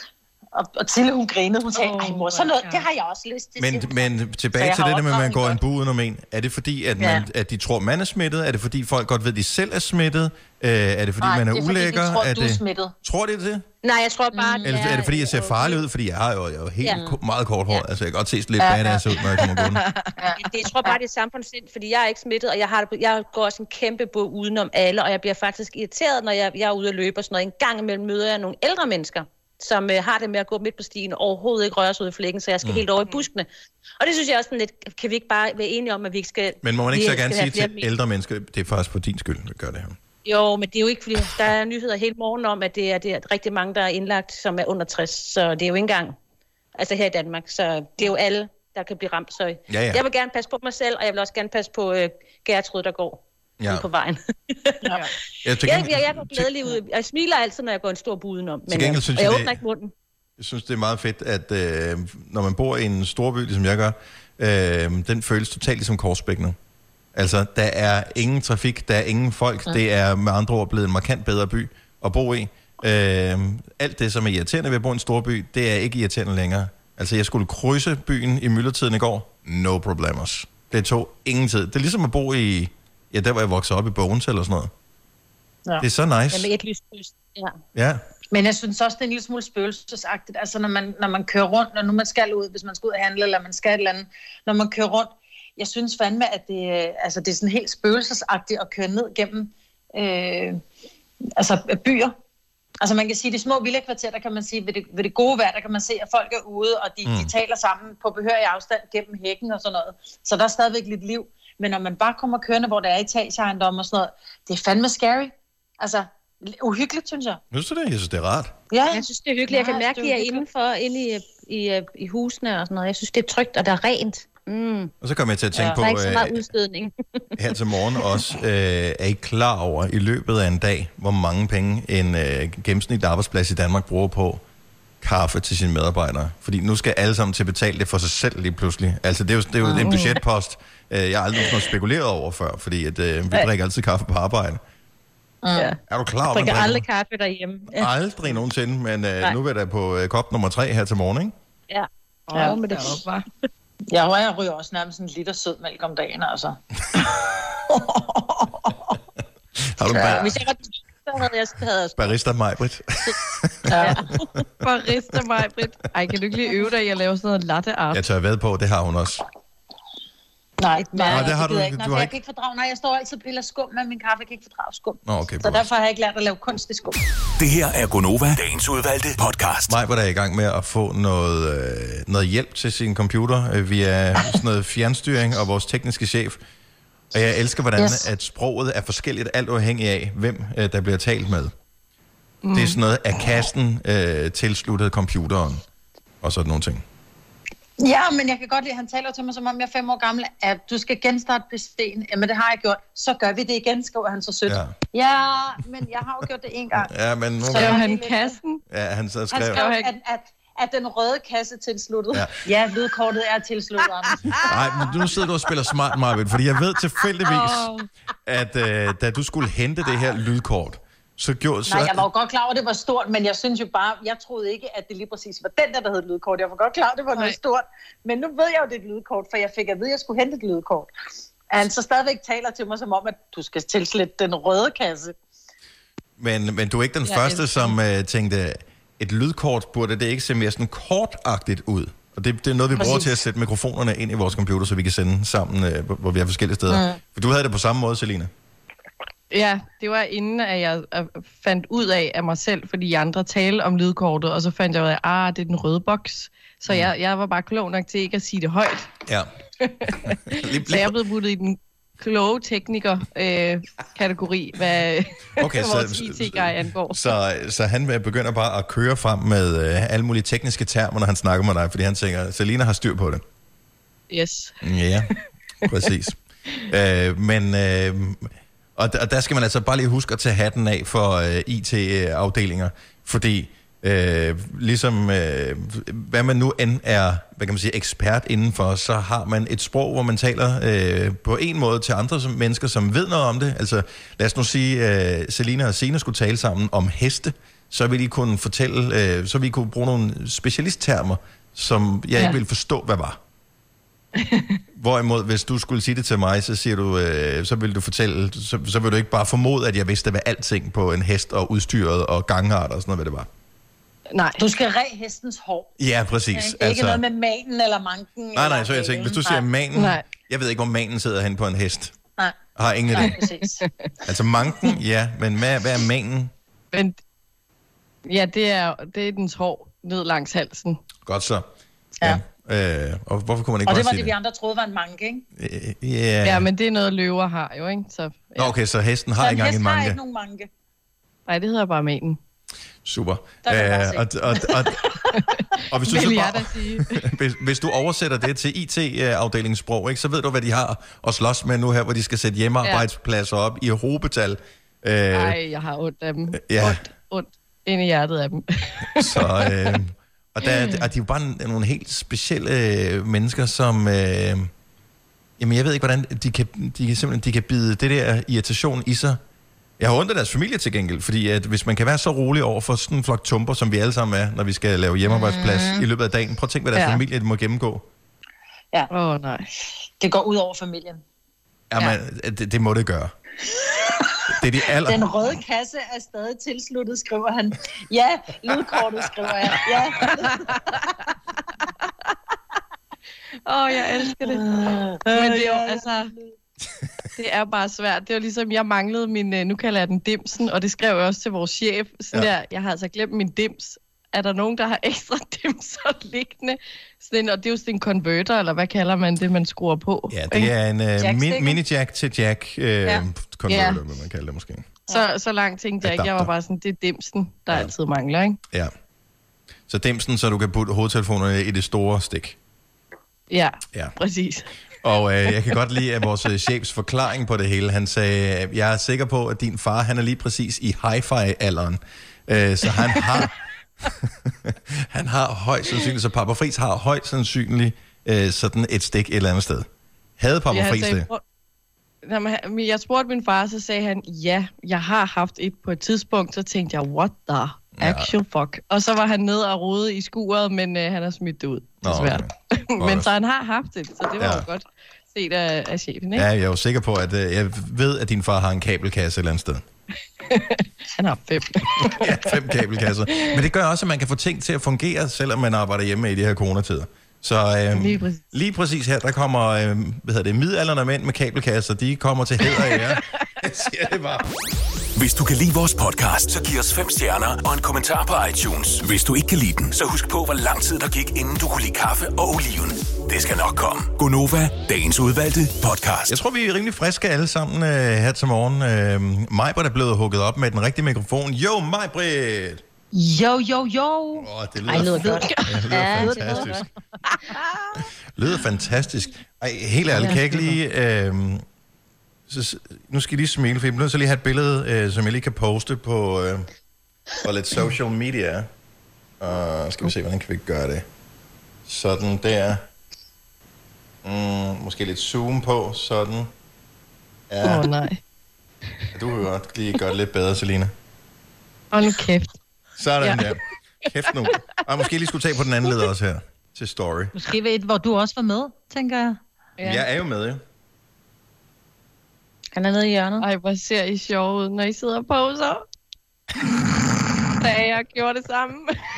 Og, og Tille, hun grinede, hun sagde, ej mor, sådan noget, det har jeg også lyst til. Men, men tilbage til det der med, at man går en bu udenom en. Er det fordi, at, man, ja. at de tror, man er smittet? Er det fordi, folk godt ved, at de selv er smittet? Øh, er det fordi, Nej, man er, det er ulækker? Fordi, de tror, er du er smittet. Tror de det? Nej, jeg tror bare... Mm. Eller er det fordi, jeg ser farlig ud? Fordi jeg har jo, jeg er jo helt ja. meget kort hår. Ja. Altså, jeg kan godt se lidt ja, badass ud, når jeg kommer gående. Ja. Det, jeg tror bare, det er samfundssind, fordi jeg er ikke smittet, og jeg, har, jeg går også en kæmpe bog udenom alle, og jeg bliver faktisk irriteret, når jeg, jeg er ude at løbe og sådan noget. En gang imellem møder jeg nogle ældre mennesker, som øh, har det med at gå midt på stien og overhovedet ikke røre sig ud i flækken, så jeg skal mm. helt over i buskene. Og det synes jeg også sådan lidt, kan vi ikke bare være enige om, at vi ikke skal... Men må man ikke så gerne sige til mere ældre mennesker, det er faktisk på din skyld, at gøre det her? Jo, men det er jo ikke, fordi der er nyheder hele morgen om, at det er, det er rigtig mange, der er indlagt, som er under tres, så det er jo ikke engang, altså her i Danmark, så det er jo alle, der kan blive ramt. Så ja, ja. Jeg vil gerne passe på mig selv, og jeg vil også gerne passe på øh, Gertrud, der går ja. på vejen. ja. jeg, jeg, jeg, jeg går glædelig ud. Jeg smiler altid, når jeg går en stor bud udenom, men gengæld, øh, synes og jeg jeg, åbner ikke munden. Jeg synes, det er meget fedt, at øh, når man bor i en storby, ligesom jeg gør, øh, den føles totalt ligesom Korsbækkenet. Altså, der er ingen trafik, der er ingen folk. Ja. Det er med andre ord blevet en markant bedre by at bo i. Øh, alt det, som er irriterende ved at bo i en storby, det er ikke irriterende længere. Altså, jeg skulle krydse byen i myldretiden i går. No problemos. Det tog ingen tid. Det er ligesom at bo i, ja, der hvor jeg voksede op i Bogens eller sådan noget. Ja. Det er så nice. Jamen, et lyskryds. Ja. Ja. Men jeg synes også, det er en lille smule spøgelsesagtigt. Altså, når man, når man kører rundt, når nu man skal ud, hvis man skal ud og handle, eller man skal et eller andet, når man kører rundt, jeg synes fandme, at det, altså, det er sådan helt spøgelsesagtigt at køre ned gennem øh, altså, byer. Altså man kan sige, at de små villakvarter, der kan man sige, ved det, ved det gode vejr, der kan man se, at folk er ude, og de, mm. de taler sammen på behørig afstand gennem hækken og sådan noget. Så der er stadigvæk lidt liv. Men når man bare kommer kørende, hvor der er etageejendomme og sådan noget, det er fandme scary. Altså, uhyggeligt, synes jeg. Synes du det? Jeg synes, det er rart. Ja, jeg synes, det er hyggeligt. Jeg kan mærke, at de er indenfor, inde i, i, i husene og sådan noget. Jeg synes, det er trygt, og der er rent. Mm. Og så kommer jeg til at tænke ja, på, der er ikke så meget udstødning. her til morgen også, øh, er I klar over i løbet af en dag, hvor mange penge en øh, gennemsnitlig arbejdsplads i Danmark bruger på kaffe til sine medarbejdere? Fordi nu skal alle sammen til at betale det for sig selv lige pludselig. Altså det er jo, det er jo mm. en budgetpost, øh, jeg aldrig har spekuleret over før, fordi at, øh, vi drikker altid kaffe på arbejde. Ja. Er du klar over, jeg drikker aldrig kaffe derhjemme. Ja. Aldrig nogensinde, men øh, nu er der på øh, kop nummer tre her til morgen, ikke? Ja. Oh, ja, men det var jeg, jeg ryger også nærmest en liter sødmælk om dagen, altså. Har du ja. Hvis jeg var så havde jeg havde barista Majbrit. ja. Barista Majbrit. Ej, kan du ikke lige øve dig i at lave sådan noget latte art? Jeg tør ved på, det har hun også. Nej, nej, nej, det har du ikke. ikke. Nej, du jeg ikke... kan ikke fordrage. Nej, jeg står altid og piller skum med min kaffe. Jeg kan ikke fordrage skum. Nå, okay, så derfor har jeg ikke lært at lave kunstig skum. Det her er Gonova, dagens udvalgte podcast. Maj var der i gang med at få noget, øh, noget hjælp til sin computer øh, via sådan noget fjernstyring og vores tekniske chef. Og jeg elsker, hvordan yes. at sproget er forskelligt, alt afhængig af, hvem øh, der bliver talt med. Mm. Det er sådan noget af kassen øh, tilsluttet computeren og sådan nogle ting. Ja, men jeg kan godt lide, at han taler til mig, som om jeg er fem år gammel, at du skal genstarte P C'en. Jamen, det har jeg gjort. Så gør vi det igen, skriver han så sødt. Ja, ja men jeg har jo gjort det en gang. Ja, men nu... Så skrev han kassen? Ja, han så skrev... Han skrev, at, at, at den røde kasse tilsluttet. Ja, ja lydkortet er tilsluttet. Nej, men nu sidder du og spiller smart, Marvind, fordi jeg ved tilfældigvis, oh. at øh, da du skulle hente det her lydkort, Så gjorde, så... Nej, jeg var jo godt klar over, at det var stort, men jeg synes jo bare, jeg troede ikke, at det lige præcis var den der, der hed lydkort. Jeg var godt klar, at det var noget stort, men nu ved jeg jo, det er et lydkort, for jeg fik at vide, at jeg skulle hente et lydkort. han så stadigvæk taler til mig som om, at du skal tilslette den røde kasse. Men, men du er ikke den Jeg første, elsker. som uh, tænkte, et lydkort burde det ikke se mere sådan kortagtigt ud. Og det, det er noget, vi bruger Præcis. til at sætte mikrofonerne ind i vores computer, så vi kan sende sammen, uh, hvor vi er forskellige steder. Mm. For du havde det på samme måde, Selina. Ja, det var inden, at jeg øh, fandt ud af af mig selv, fordi andre talte om lydkortet, og så fandt jeg ud af, ah, det er den røde boks. Så jeg, jeg var bare klog nok til ikke at sige det højt. Ja. Så jeg er blevet puttet i den kloge tekniker-kategori, øh, hvad Okay, vores så- I T-guy angår. Så, så han begynder bare at køre frem med uh, alle mulige tekniske termer, når han snakker med dig, fordi han tænker, Selina har styr på det. Yes. Ja, præcis. uh, men, uh, og, og der skal man altså bare lige huske at tage hatten af for uh, I T-afdelinger, fordi uh, ligesom, uh, hvad man nu end er, hvad kan man sige, ekspert indenfor, så har man et sprog, hvor man taler uh, på en måde til andre som mennesker, som ved noget om det. Altså, lad os nu sige, uh, Selina og Signe skulle tale sammen om heste, så ville I kunne fortælle, uh, så ville I kunne bruge nogle specialisttermer, som jeg Ja. ikke ville forstå, hvad var. Hvorimod, hvis du skulle sige det til mig, så siger du, øh, så vil du fortælle, så, så vil du ikke bare formode, at jeg vidste, hvad alting på en hest og udstyret og gangart og sådan noget, hvad det var. Nej. Du skal ræ hestens hår. Ja, præcis. Ikke, altså, ikke noget med manen eller manken. Nej, nej, så jeg tænkte, hvis du siger manen, Nej. jeg ved ikke, hvor manen sidder hen på en hest. Nej. Jeg har ingen Nej, idé. præcis. Altså manken, ja, men hvad, hvad er manen? Men, ja, det er, det er dens hår ned langs halsen. Godt så. Ja. Øh, og hvorfor kunne man ikke Og bare det var sige det, vi andre troede var en manke, ikke? Øh, Ja. Ja, men det er noget, løver har jo, ikke? Så, Nå, okay, så hesten har Så ikke engang hest en har manke. ikke nogen manke. Nej, det hedder bare manen. Super. Der kan jeg Øh, bare og, og, og, og hvis du Vil så jeg bare, da sige. hvis, hvis du oversætter det til I T-afdelingssprog, ikke, så ved du, hvad de har at slås med nu her, hvor de skal sætte hjemmearbejdspladser op i hobetal. Øh, Nej, jeg har ondt af dem. ja. Ondt, ondt ind i hjertet af dem. så, øh, og, der, og de er jo bare nogle helt specielle øh, mennesker, som... Øh, jamen, jeg ved ikke, hvordan de kan, de kan simpelthen de kan bide det der irritation i sig. Jeg har ondt af deres familie til gengæld, fordi at hvis man kan være så rolig over for sådan en flok tumper, som vi alle sammen er, når vi skal lave hjemmearbejdsplads mm. i løbet af dagen, prøv at tænke, hvad deres Ja. ja. familie må gennemgå. Ja. Åh, oh, nej. Det går ud over familien. Jamen, ja. det, det må det gøre. Det er de aller... Den røde kasse er stadig tilsluttet, skriver han. Ja, lydkortet, skriver jeg. Ja. Åh, oh, jeg elsker det. Men det er jo, altså... Det er bare svært. Det er jo ligesom, jeg manglede min, øh, nu kalder jeg den dimsen, og det skrev jeg også til vores chef. Sådan Ja. der, jeg har altså glemt min dims. Er der nogen, der har ekstra dimser liggende? Sådan en, og det er jo sådan en converter, eller hvad kalder man det, man skruer på? Ja, det er en uh, min, Jacksticker. mini-jack til jack uh, Ja. ja. converter, Ja. vil man kalde det måske. Så, så langt tænkte jeg ikke. Jeg var bare sådan, det er dimsen, der ja. altid mangler, ikke? Ja. Så dimsen, så du kan putte hovedtelefonerne i det store stik. Ja, Ja. præcis. Og øh, jeg kan godt lide at vores øh, chefs forklaring på det hele. Han sagde, jeg er sikker på, at din far, han er lige præcis i hi-fi-alderen. Øh, så han har, han har højst sandsynligt, så Papa Fris har højst sandsynligt øh, sådan et stik et eller andet sted. Havde Papa Ja, han Fris sagde, det? "Prøv-" Jamen, han- jeg spurgte min far, så sagde han, ja, jeg har haft et på et tidspunkt. Så tænkte jeg, what the actual fuck? Og så var han nede og rode i skuret, men øh, han har smidt det ud, Nå, desværre. okay. Men så han har haft det, så det var Ja. ja. jo godt set af, af chefen, ikke? Ja, jeg er jo sikker på, at øh, jeg ved, at din far har en kabelkasse et eller andet sted. Han har fem. Ja, fem kabelkasser. Men det gør også, at man kan få ting til at fungere, selvom man arbejder hjemme i de her coronatider. Så øh, Lige præcis. lige præcis her, der kommer øh, hvad hedder det, midaldrende mænd med kabelkasser. De kommer til hæder af jer. Jeg siger det bare. Hvis du kan lide vores podcast, så giv os fem stjerner og en kommentar på iTunes. Hvis du ikke kan lide den, så husk på, hvor lang tid der gik, inden du kunne lide kaffe og oliven. Det skal nok komme. Gonova, dagens udvalgte podcast. Jeg tror, vi er rimelig friske alle sammen øh, her til morgen. Øh, Majbert er blevet hugget op med den rigtige mikrofon. Jo, Majbert! Jo, jo, jo. Åh, det lyder, Ej, lyder godt. Det lyder Ja, det lyder fantastisk. lyder fantastisk. Ej, helt ærligt, kan jeg ikke lige... Øh, så, nu skal jeg lige smile, for jeg bliver nødt til lige at have et billede, øh, som jeg lige kan poste på, øh, på lidt social media. Og skal vi se, hvordan kan vi gøre det? Sådan der. Mm, måske lidt zoom på, sådan. Åh, Ja, oh, nej. du kan godt lige gøre det lidt bedre, Selina. Hold nu kæft. Sådan Ja. der. Kæft nu. Og måske lige skulle tage på den anden led også her, til story. Måske ved et, hvor du også var med, tænker jeg. Ja. Jeg er jo med, jo. Han er nede i hjørnet. Ej, hvor ser I sjov ud, når I sidder og poser. Da jeg gjorde det samme.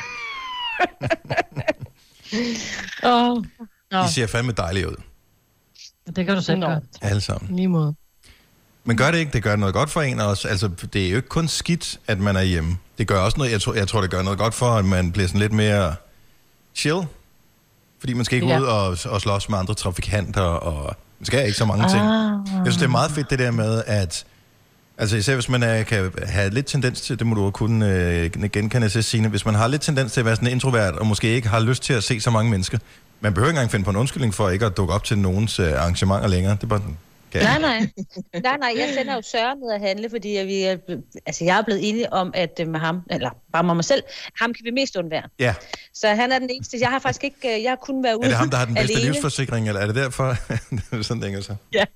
oh. De ser fandme dejlige ud. Det kan du selv gøre. Alle sammen. Lige måde. Men gør det ikke? Det gør noget godt for en også. Altså, det er jo ikke kun skidt, at man er hjemme. Det gør også noget, jeg tror, jeg tror det gør noget godt for, at man bliver sådan lidt mere chill. Fordi man skal ikke ja. ud og, og slås med andre trafikanter, og man skal ikke så mange ting. Ah. Jeg synes, det er meget fedt det der med, at altså især hvis man er, kan have lidt tendens til, det må du kunne øh, genkende til, Signe, hvis man har lidt tendens til at være sådan introvert, og måske ikke har lyst til at se så mange mennesker. Man behøver ikke engang finde på en undskyldning for ikke at dukke op til nogens øh, arrangementer længere. Det er bare den. Nej, nej. nej, nej. Jeg sender jo Søren ned at handle, fordi at vi er, altså, jeg er blevet enig om, at med ham, eller bare med mig selv, ham kan vi mest undvære. Ja. Så han er den eneste. Jeg har faktisk ikke, jeg har kun været ude. Er det ham, der har den bedste alene. livsforsikring, eller er det derfor? Sådan tænker så. Ja.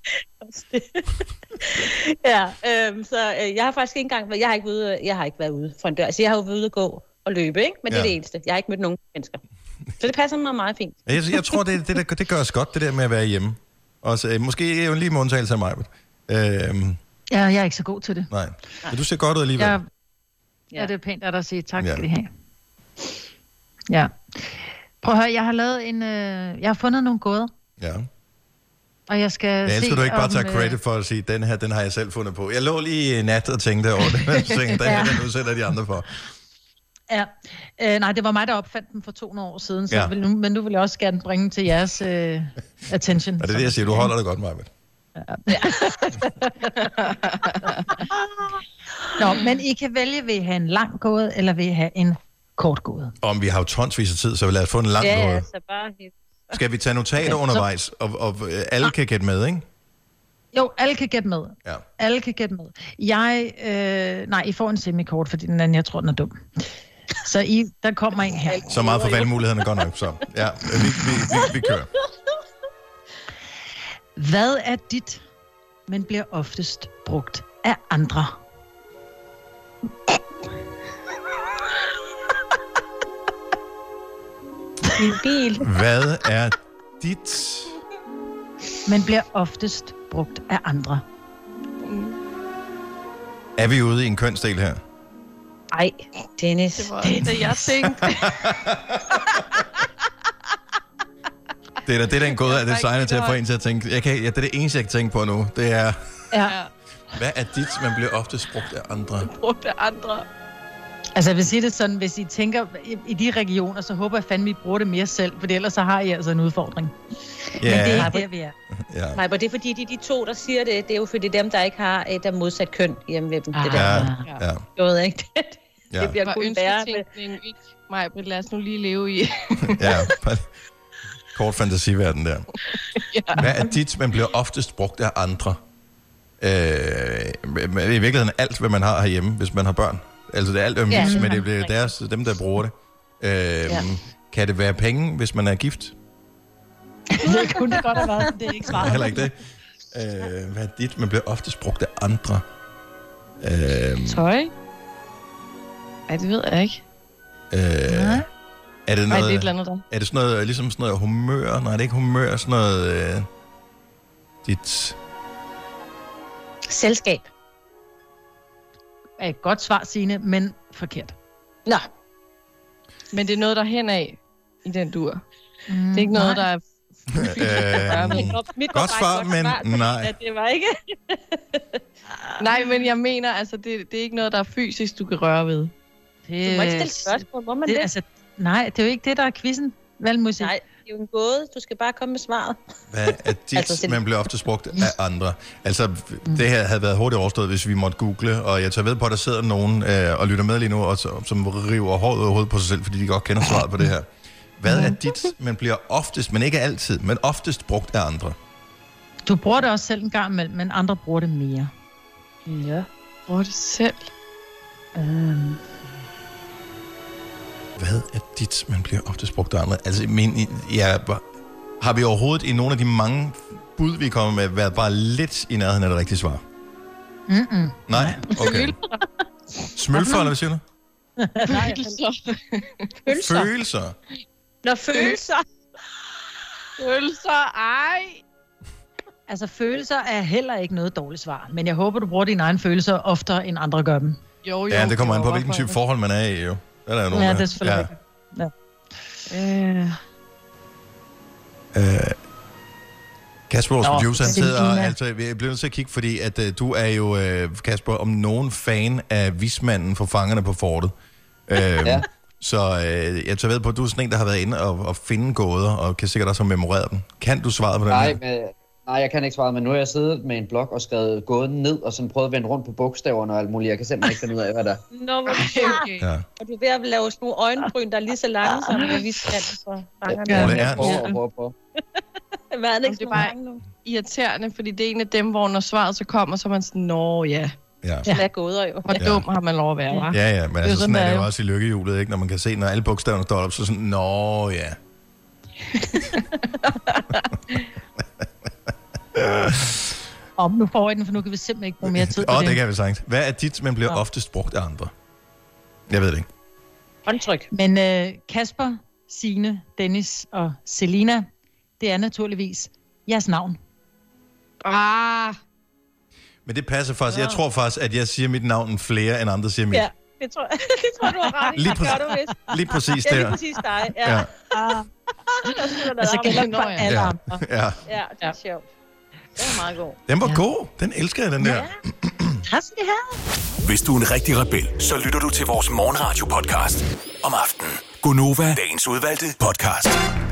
ja, øhm, så øh, jeg har faktisk ikke engang, jeg har ikke været ude, jeg har ikke været ude fra en dør. Altså, jeg har jo været ude at gå og løbe, ikke? Men det ja. er det eneste. Jeg har ikke mødt nogen mennesker. Så det passer mig meget fint. Jeg, jeg tror, det, det, det, det gør os godt, det der med at være hjemme. Og så, måske jo lige med undtagelse af mig. Øhm, ja, jeg er ikke så god til det. Nej, men du ser godt ud alligevel. Jeg, ja, det er pænt at der sige tak, ja. skal de have. Ja. Prøv at høre, jeg har lavet en, øh, jeg har fundet nogle gåder. Ja. Og jeg skal jeg elsker, se, du ikke bare om, tager credit for at sige, den her, den har jeg selv fundet på. Jeg lå lige i nat og tænkte over det, men tænkte, den her, den udsætter de andre for. Ja, øh, nej, det var mig, der opfandt den for to hundrede år siden, så ja. vil nu, men nu vil jeg også gerne bringe til jeres øh, attention. Og det er det, jeg siger, du holder det godt, Marvind. Ja. Nå, men I kan vælge, vil I have en lang gåde, eller vil I have en kort gåde? Om vi har jo tonsvis af tid, så lad os få en lang ja, gåde. Ja, så bare helt... Skal vi tage notater okay, undervejs, så... og, og alle ja. kan gætte med, ikke? Jo, alle kan gætte med. Ja. Alle kan gætte med. Jeg, øh, nej, I får en semikort, fordi den anden, jeg tror, den er dum. Så I, der kommer en her. Så meget for valgmulighederne godt nok, så. Ja, vi, vi, vi, vi kører. Hvad er dit, men bliver oftest brugt af andre? Min bil. Hvad er dit, men bliver oftest brugt af andre? Er vi ude i en kønsdel her? Ej, Dennis. Det var det, jeg tænkte. Det er da det, den gåde er designet til at få en til at tænke. Jeg kan, ja, det er det eneste, jeg kan tænke på nu. Det er, ja. hvad er dit, man bliver ofte brugt af andre? Brugt af andre. Altså, jeg vil sige det sådan, hvis I tænker i, i de regioner, så håber jeg fandme, I bruger det mere selv, for ellers så har I altså en udfordring. Yeah. Men det er ikke der, vi er. Ja. Nej, men det er fordi, de, de to, der siger det, det er jo fordi dem, der ikke har et af modsat køn hjemme ved dem. Ah, det der. Ja, ja. Jeg ved ikke, det, ja. det bliver kun værre. Ikke mig, Britt, lad os nu lige leve i. Ja, kort fantasiverden der. Ja. Hvad er dit, man bliver oftest brugt af andre? Øh, I virkeligheden alt, hvad man har herhjemme, hvis man har børn. Altså det er alt, hvad man ja, men det bliver deres, dem, der bruger det. Øh, ja. Kan det være penge, hvis man er gift? Det kunne det godt have været, det er ikke svaret. Heller ikke det. Øh, hvad er dit, man bliver oftest brugt af andre? Øh, Tøj? Ej, det ved jeg ikke. Øh, Nej. Er det noget, Ej, det er et eller andet der. Er det sådan noget, ligesom sådan noget humør? Nej, det er ikke humør, sådan noget... Øh, dit... Selskab. Er et godt svar, Signe, men forkert. Nå. Men det er noget, der er hen af i den dur. Mm, det er ikke noget, nej. der er... øh, godt svar, men nej. At det var ikke... Nej, men jeg mener, altså, det, det er ikke noget, der er fysisk, du kan røre ved. Det, du må ikke stille spørgsmål, må man det? det? Altså, nej, det er jo ikke det, der er quizzen. Valgmusik. Nej, det er jo en gåde. Du skal bare komme med svaret. Hvad er dit, altså, det... man bliver ofte brugt af andre? Altså, det her havde været hurtigt overstået, hvis vi måtte google, og jeg tager ved på, at der sidder nogen øh, og lytter med lige nu, og, som river håret ud af hovedet på sig selv, fordi de godt kender svaret på det her. Hvad er dit, man bliver oftest, men ikke altid, men oftest brugt af andre? Du bruger det også selv en gang imellem, men andre bruger det mere. Ja, bruger det selv. Um... Hvad er dit, man bliver oftest brugt af andre? Altså, men, ja, har vi overhovedet i nogle af de mange bud, vi kommer med, været bare lidt i nærheden af det rigtige svar? Mm-mm. Nej? Okay. Smølfer, eller hvad siger du? Følelser. Følelser. Følelser. Nå, følelser. Følelser, ej. Altså, følelser er heller ikke noget dårligt svar, men jeg håber, du bruger dine egne følelser oftere, end andre gør dem. Jo, jo. Ja, det kommer an på, hvilken type forhold man er i, jo. Der er jo nogen, ja, der... det er selvfølgelig ja. Ja. Øh... Øh... Kasper, vores Nå, producer, han sidder og, Selina. altså, jeg bliver nødt til at kigge, fordi at uh, du er jo, uh, Kasper, om nogen fan af vismanden for fangerne på fortet. Uh, ja. Så uh, jeg tager ved på, at du er sådan en, der har været inde og, og finde gåder, og kan sikkert også have memoreret dem. Kan du svare på den Nej, her? men, nej, jeg kan ikke svare, men nu har jeg siddet med en blok og skrevet gåden ned, og sådan prøvet at vende rundt på bogstaverne og alt muligt. Jeg kan simpelthen ikke finde ud af, hvad der er. Nå, hvor okay. Ja. Og du er ved at lave sådan nogle øjenbryn, der er lige så lange som jeg vidste, at for fangerne. Ja, det er jeg prøver og prøver på. Hvad er det ikke det er bare irriterende, fordi det er en af dem, hvor når svaret så kommer, så er man sådan, nå ja. Ja. Ja. Det er gåder jo. Hvor dum har man lov at være, hva'? Ja, ja, men altså, sådan er det jo jo. også i lykkehjulet, ikke? Når man kan se, når alle bogstaverne står op, så sådan, nå ja. Om nu får jeg den, for nu kan vi simpelthen ikke bruge mere tid på Åh, det. det kan vi sagt. Hvad er dit, men bliver oftest brugt af andre? Jeg ved det ikke. Håndtryk. Men øh, Kasper, Signe, Dennis og Selina, det er naturligvis jeres navn. Ah. Men det passer faktisk. Jeg tror faktisk, at jeg siger mit navn flere, end andre siger mit. Ja, det tror, det tror jeg, du har ret i. Lige, Det gør præ- du vist. lige præcis Ja, der. lige præcis dig. Ja. Ja. ja. Ah. Altså gælder det for alle Ja. andre. Ja. Ja, det er sjovt. Det er meget god. Den var ja. god. Den elsker jeg, den der. Tak skal I have. Hvis du er en rigtig rebel, så lytter du til vores morgenradio-podcast om aftenen. Gonova, dagens udvalgte podcast.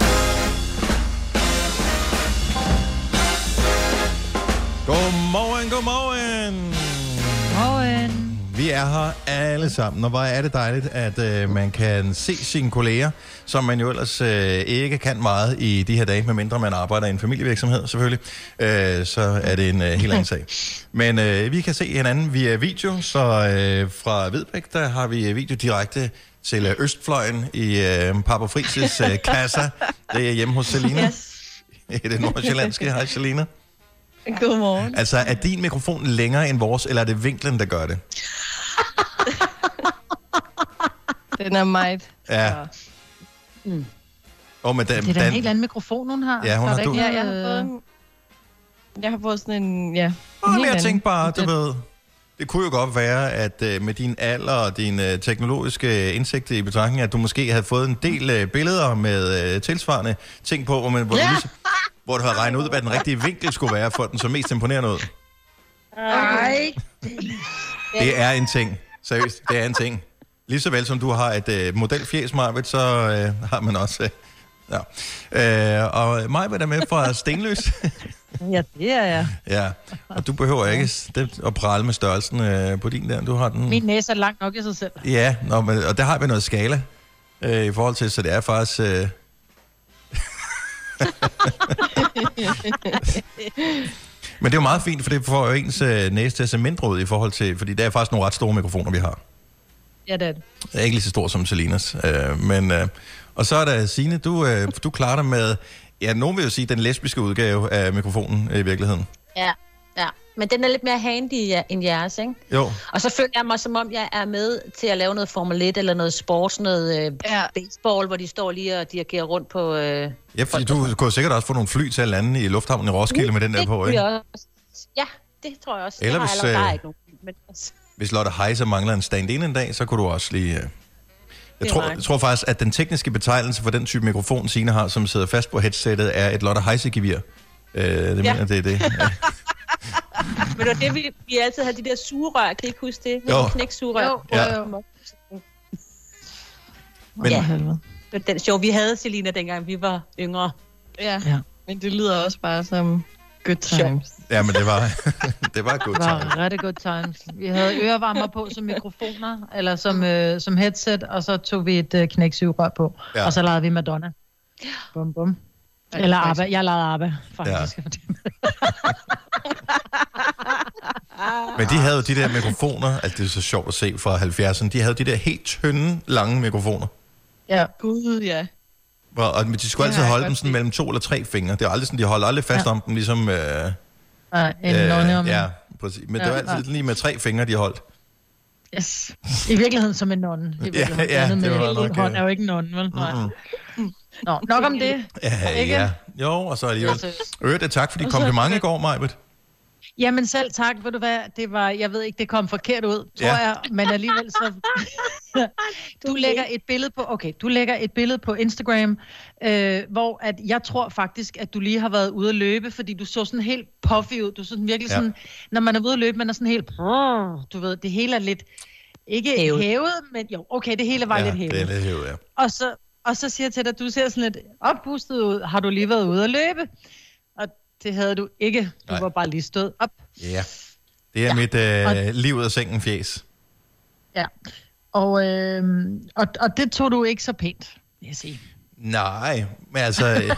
Godmorgen, godmorgen. Godmorgen. Vi er her alle sammen, og hvor er det dejligt, at øh, man kan se sine kolleger, som man jo ellers øh, ikke kan meget i de her dage, medmindre man arbejder i en familievirksomhed selvfølgelig, øh, så er det en øh, helt anden sag. Men øh, vi kan se hinanden via video, så øh, fra Vedbæk, der har vi video direkte til øh, Østfløjen i øh, Papa Frises øh, kassa. Det er hjemme hos Selina. Yes. I det nordsjællandske. Hej Selina. Godmorgen. Altså, er din mikrofon længere end vores, eller er det vinklen, der gør det? Den er meget. Ja. Mm. Oh, men den, Det er da en den, helt anden mikrofon, hun har. Ja, hun Så er har der du- ikke Ja, jeg har noget, fået en, jeg har fået sådan en, ja. oh, en men helt jeg anden. tænkte bare, du Den- ved, det kunne jo godt være, at uh, med din alder og din uh, teknologiske indsigt i betragtning, at du måske havde fået en del uh, billeder med uh, tilsvarende ting på, hvor, man, hvor, ja. du, lige, hvor du havde regnet ud, hvad den rigtige vinkel skulle være, for at den så mest imponerende ud. Ej. Det er en ting. Seriøst, det er en ting. Lige så vel som du har et øh, modelfjes, Majbet, så øh, har man også... Øh, ja. øh, og Majbet er med fra Stenløs. Ja, det er jeg. Ja, og du behøver ikke det, at prale med størrelsen øh, på din der. Du har den... Min næse er langt nok i sig selv. Ja, nå, men, og der har vi noget skala øh, i forhold til, så det er faktisk... Øh... Men det er jo meget fint, for det får jo ens øh, næse til at se mindre ud i forhold til... Fordi det er faktisk nogle ret store mikrofoner, vi har. Ja, det er det. Jeg er ikke lige så stor som Selinas. Øh, men, øh, og så er der Signe, du, øh, du klarer dig med... Ja, nogen vil jo sige, den lesbiske udgave af mikrofonen øh, i virkeligheden. Ja, ja. Men den er lidt mere handy ja, end jeres, ikke? Jo. Og så føler jeg mig, som om jeg er med til at lave noget Formel et eller noget sports, noget øh, Ja. baseball, hvor de står lige og dirigerer rundt på... Øh, Ja, fordi du kunne sikkert også få nogle fly til at lande i lufthavnen i Roskilde med den der det på, kunne ikke? jeg også. Ja, det tror jeg også. Eller Jeg har hvis, allerede- der er øh, ikke nogen, men... Hvis Lotte Heise mangler en stand-in en dag, så kunne du også lige... Øh... Jeg er tror, right. jeg tror faktisk, at den tekniske betegnelse for den type mikrofon, Signe har, som sidder fast på headsettet, er et Lotte Heise-gevir. Øh, det Ja. mener det er det. Ja. Men det var det, vi, vi altid havde de der sugerør. Kan I ikke huske det? Jo. Knæksugerør. Jo, Ja. jo, jo. Men, Ja. Det var den show, vi havde, Selina, dengang vi var yngre. Ja. Ja. Men det lyder også bare som good times. ja, men det var, det var et godt Det var tegn. rigtig good times. Vi havde ørevarmer på som mikrofoner, eller som, øh, som headset, og så tog vi et øh, knæksugerør på. Ja. Ja. Og så lavede vi Madonna. Bum, bum. Eller ABBA. Jeg lavede ABBA, faktisk. Ja. Men de havde jo de der mikrofoner, altså det er så sjovt at se fra halvfjerdserne, de havde de der helt tynde, lange mikrofoner. Ja. Gud, ja. Og, og de skulle Det altid har jeg holde godt dem sådan mellem to eller tre fingre. Det er aldrig sådan, de holder aldrig fast ja. om dem, ligesom... Øh, Nej, en nonne om. ja, præcis. Men Ja, det var altid ja. lige med tre fingre, de holdt. Yes. I virkeligheden som en nonne. I virkeligheden. Ja, ja, Andet det med var nok, hånd ja. er jo ikke en nonne, vel? Nej. Mm-hmm. Nå, nok om det. Ja, Ikke? ja. Jo, og så er det jo... Øvrigt, tak for de Og så- komplimenter i går, Majbet. Jamen selv tak, ved du hvad, det var, jeg ved ikke, det kom forkert ud, tror Ja. jeg, men alligevel så... du lægger et billede på, okay, du lægger et billede på Instagram, øh, hvor at jeg tror faktisk, at du lige har været ude at løbe, fordi du så sådan helt puffy ud, du så sådan virkelig Ja. sådan, når man er ude at løbe, man er sådan helt, du ved, det hele er lidt, ikke hævet, hævet men jo, okay, det hele var Ja, lidt hævet. det er lidt hævet, ja. Og så, og så siger jeg til dig, du ser sådan lidt oppustet ud, har du lige været ude at løbe? Og det havde du ikke, du Nej. var bare lige stået op. Ja. Det er ja. mit øh, liv ud af sengen fjes. Ja, og, øh, og, og det tog du ikke så pænt, vil jeg sige. Nej, men altså... øh,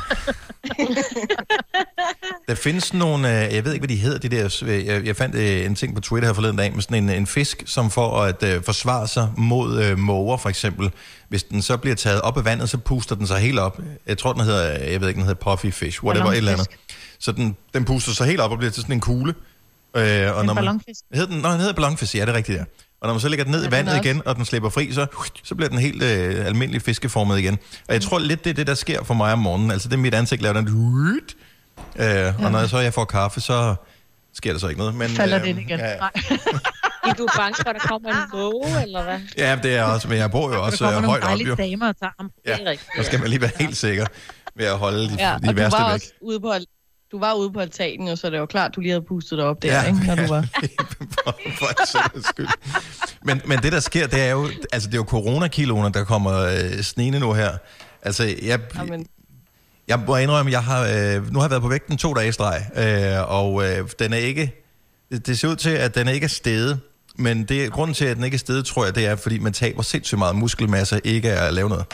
der findes nogle... Øh, jeg ved ikke, hvad de hedder, de der... øh, Jeg, jeg fandt øh, en ting på Twitter her forleden dag med sådan en, en fisk, som for at øh, forsvare sig mod øh, måger, for eksempel. Hvis den så bliver taget op af vandet, så puster den sig helt op. Jeg tror, den hedder... Jeg ved ikke, den hedder puffy fish, whatever, et eller andet. Så den, den puster sig helt op og bliver til sådan en kugle. Øh, og En når man, ballonfisk. Hedder den, nå, den hedder ballonfisk, ja, det er rigtigt, ja. Og når man så lægger den ned Ja, i den er vandet også- igen, og den slipper fri, så, så bliver den helt øh, almindelig fiskeformet igen. Og jeg tror lidt, det er det, der sker for mig om morgenen. Altså, det er mit ansigt, laver den... Øh, ja. Og når jeg så jeg får kaffe, så sker der så ikke noget. Men, Falder øh, det ind igen. Ja, Nej. Er du bange for, at der kommer en måge, eller hvad? ja, det er også, men jeg bor jo også Der kommer øh, nogle højt op, dejlige jo. damer og tager ham. Ja, Det er rigtigt. så skal man lige være helt sikker med at holde de, Ja, de og du værste var væk. også ude på, du var ude på altanen, og så det var klart, du lige havde pustet dig op der, Ja. ikke, når du var... For en sikkerheds skyld. Men, men det, der sker, det er jo, altså, det er jo coronakiloene, der kommer øh, snigende nu her. Altså, jeg, Jamen, jeg må indrømme, jeg har, øh, nu har jeg været på vægten to dage i streg, øh, og øh, den er ikke, det, det ser ud til, at den er ikke er steget. Men det, grunden til, at den ikke er steget, tror jeg, det er, fordi man taber sindssygt meget muskelmasse, ikke at lave noget.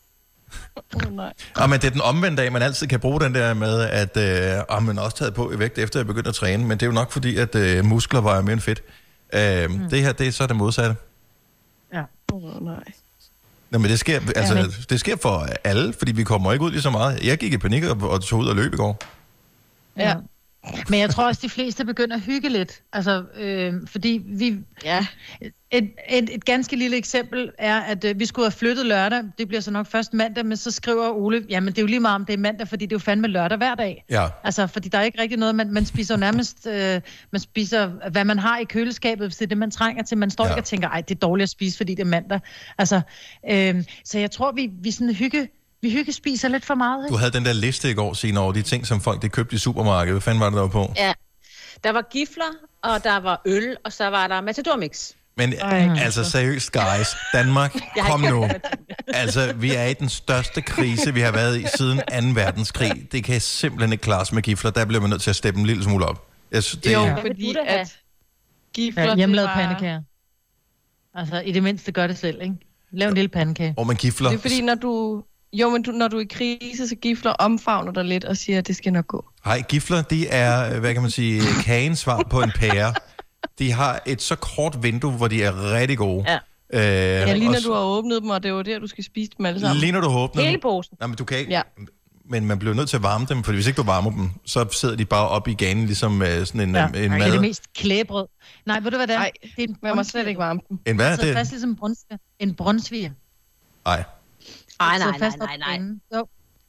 oh, nej. Og men det er den omvendte af, man altid kan bruge den der med, at øh, oh, man også taget på i vægt, efter jeg begyndte at træne. Men det er jo nok fordi, at øh, muskler vejer mere end fedt. Øh, mm. Det her, det er så det modsatte. Ja. Oh, nej. Nå, men det sker, altså, Ja, men- det sker for alle, fordi vi kommer ikke ud lige så meget. Jeg gik i panik og, og tog ud og løb i går. Ja. Men jeg tror også, de fleste begynder at hygge lidt. Altså, øh, fordi vi... Ja. Et, et, et ganske lille eksempel er, at øh, vi skulle have flyttet lørdag. Det bliver så nok først mandag, men så skriver Ole, jamen det er jo lige meget om det er mandag, fordi det er jo fandme lørdag hver dag. Ja. Altså, fordi der er ikke rigtig noget, man, man spiser jo nærmest, øh, man spiser, hvad man har i køleskabet, hvis det er det, man trænger til. Man står Ja. ikke og tænker, ej, det er dårligt at spise, fordi det er mandag. Altså, øh, så jeg tror, vi, vi sådan hygge, vi hygge spiser lidt for meget. Du Ikke? havde den der liste i går, Signe, over de ting, som folk de købte i supermarkedet. Hvad fanden var det, der var på? Ja. Der var gifler, og der var øl, og så var der Matador Mix. Men Ej. altså seriøst, guys. Danmark, Jeg har kom ikke nu. hørt Altså, vi er i den største krise, vi har været i siden anden verdenskrig. Det kan simpelthen ikke klares med gifler. Der bliver man nødt til at steppe en lille smule op. Jeg synes, det... Jo, Hvad vil fordi du da have? at gifler, Ja, hjemmelavet det var... pandekager. Altså, i det mindste gør det selv, ikke? Lav en lille pandekage. Og man gifler. Det er fordi, når du... Jo, men du, når du er i krise, så gifler omfavner dig lidt og siger, at det skal nok gå. Hej, gifler, de er, hvad kan man sige, kagens svar på en pære. De har et så kort vindue, hvor de er rigtig gode. Ja. Øh, Ja, lige og når du har åbnet dem, og det er jo der, du skal spise dem alle s- sammen. lige når du åbner Hele dem. posen. Nej, men du kan ikke. Ja. Men man bliver nødt til at varme dem, for hvis ikke du varmer dem, så sidder de bare op i ganen, ligesom øh, sådan en, Ja, en det er mad. det mest klæbrød. Nej, ved du hvad det er? Nej, det er en man må slet ikke varme dem. En hvad? Det sidder Det? fast ligesom en brunsviger. En brunsviger. Nej, Ej, Det sidder nej, nej, fast op nej, på nej. enden. Jo.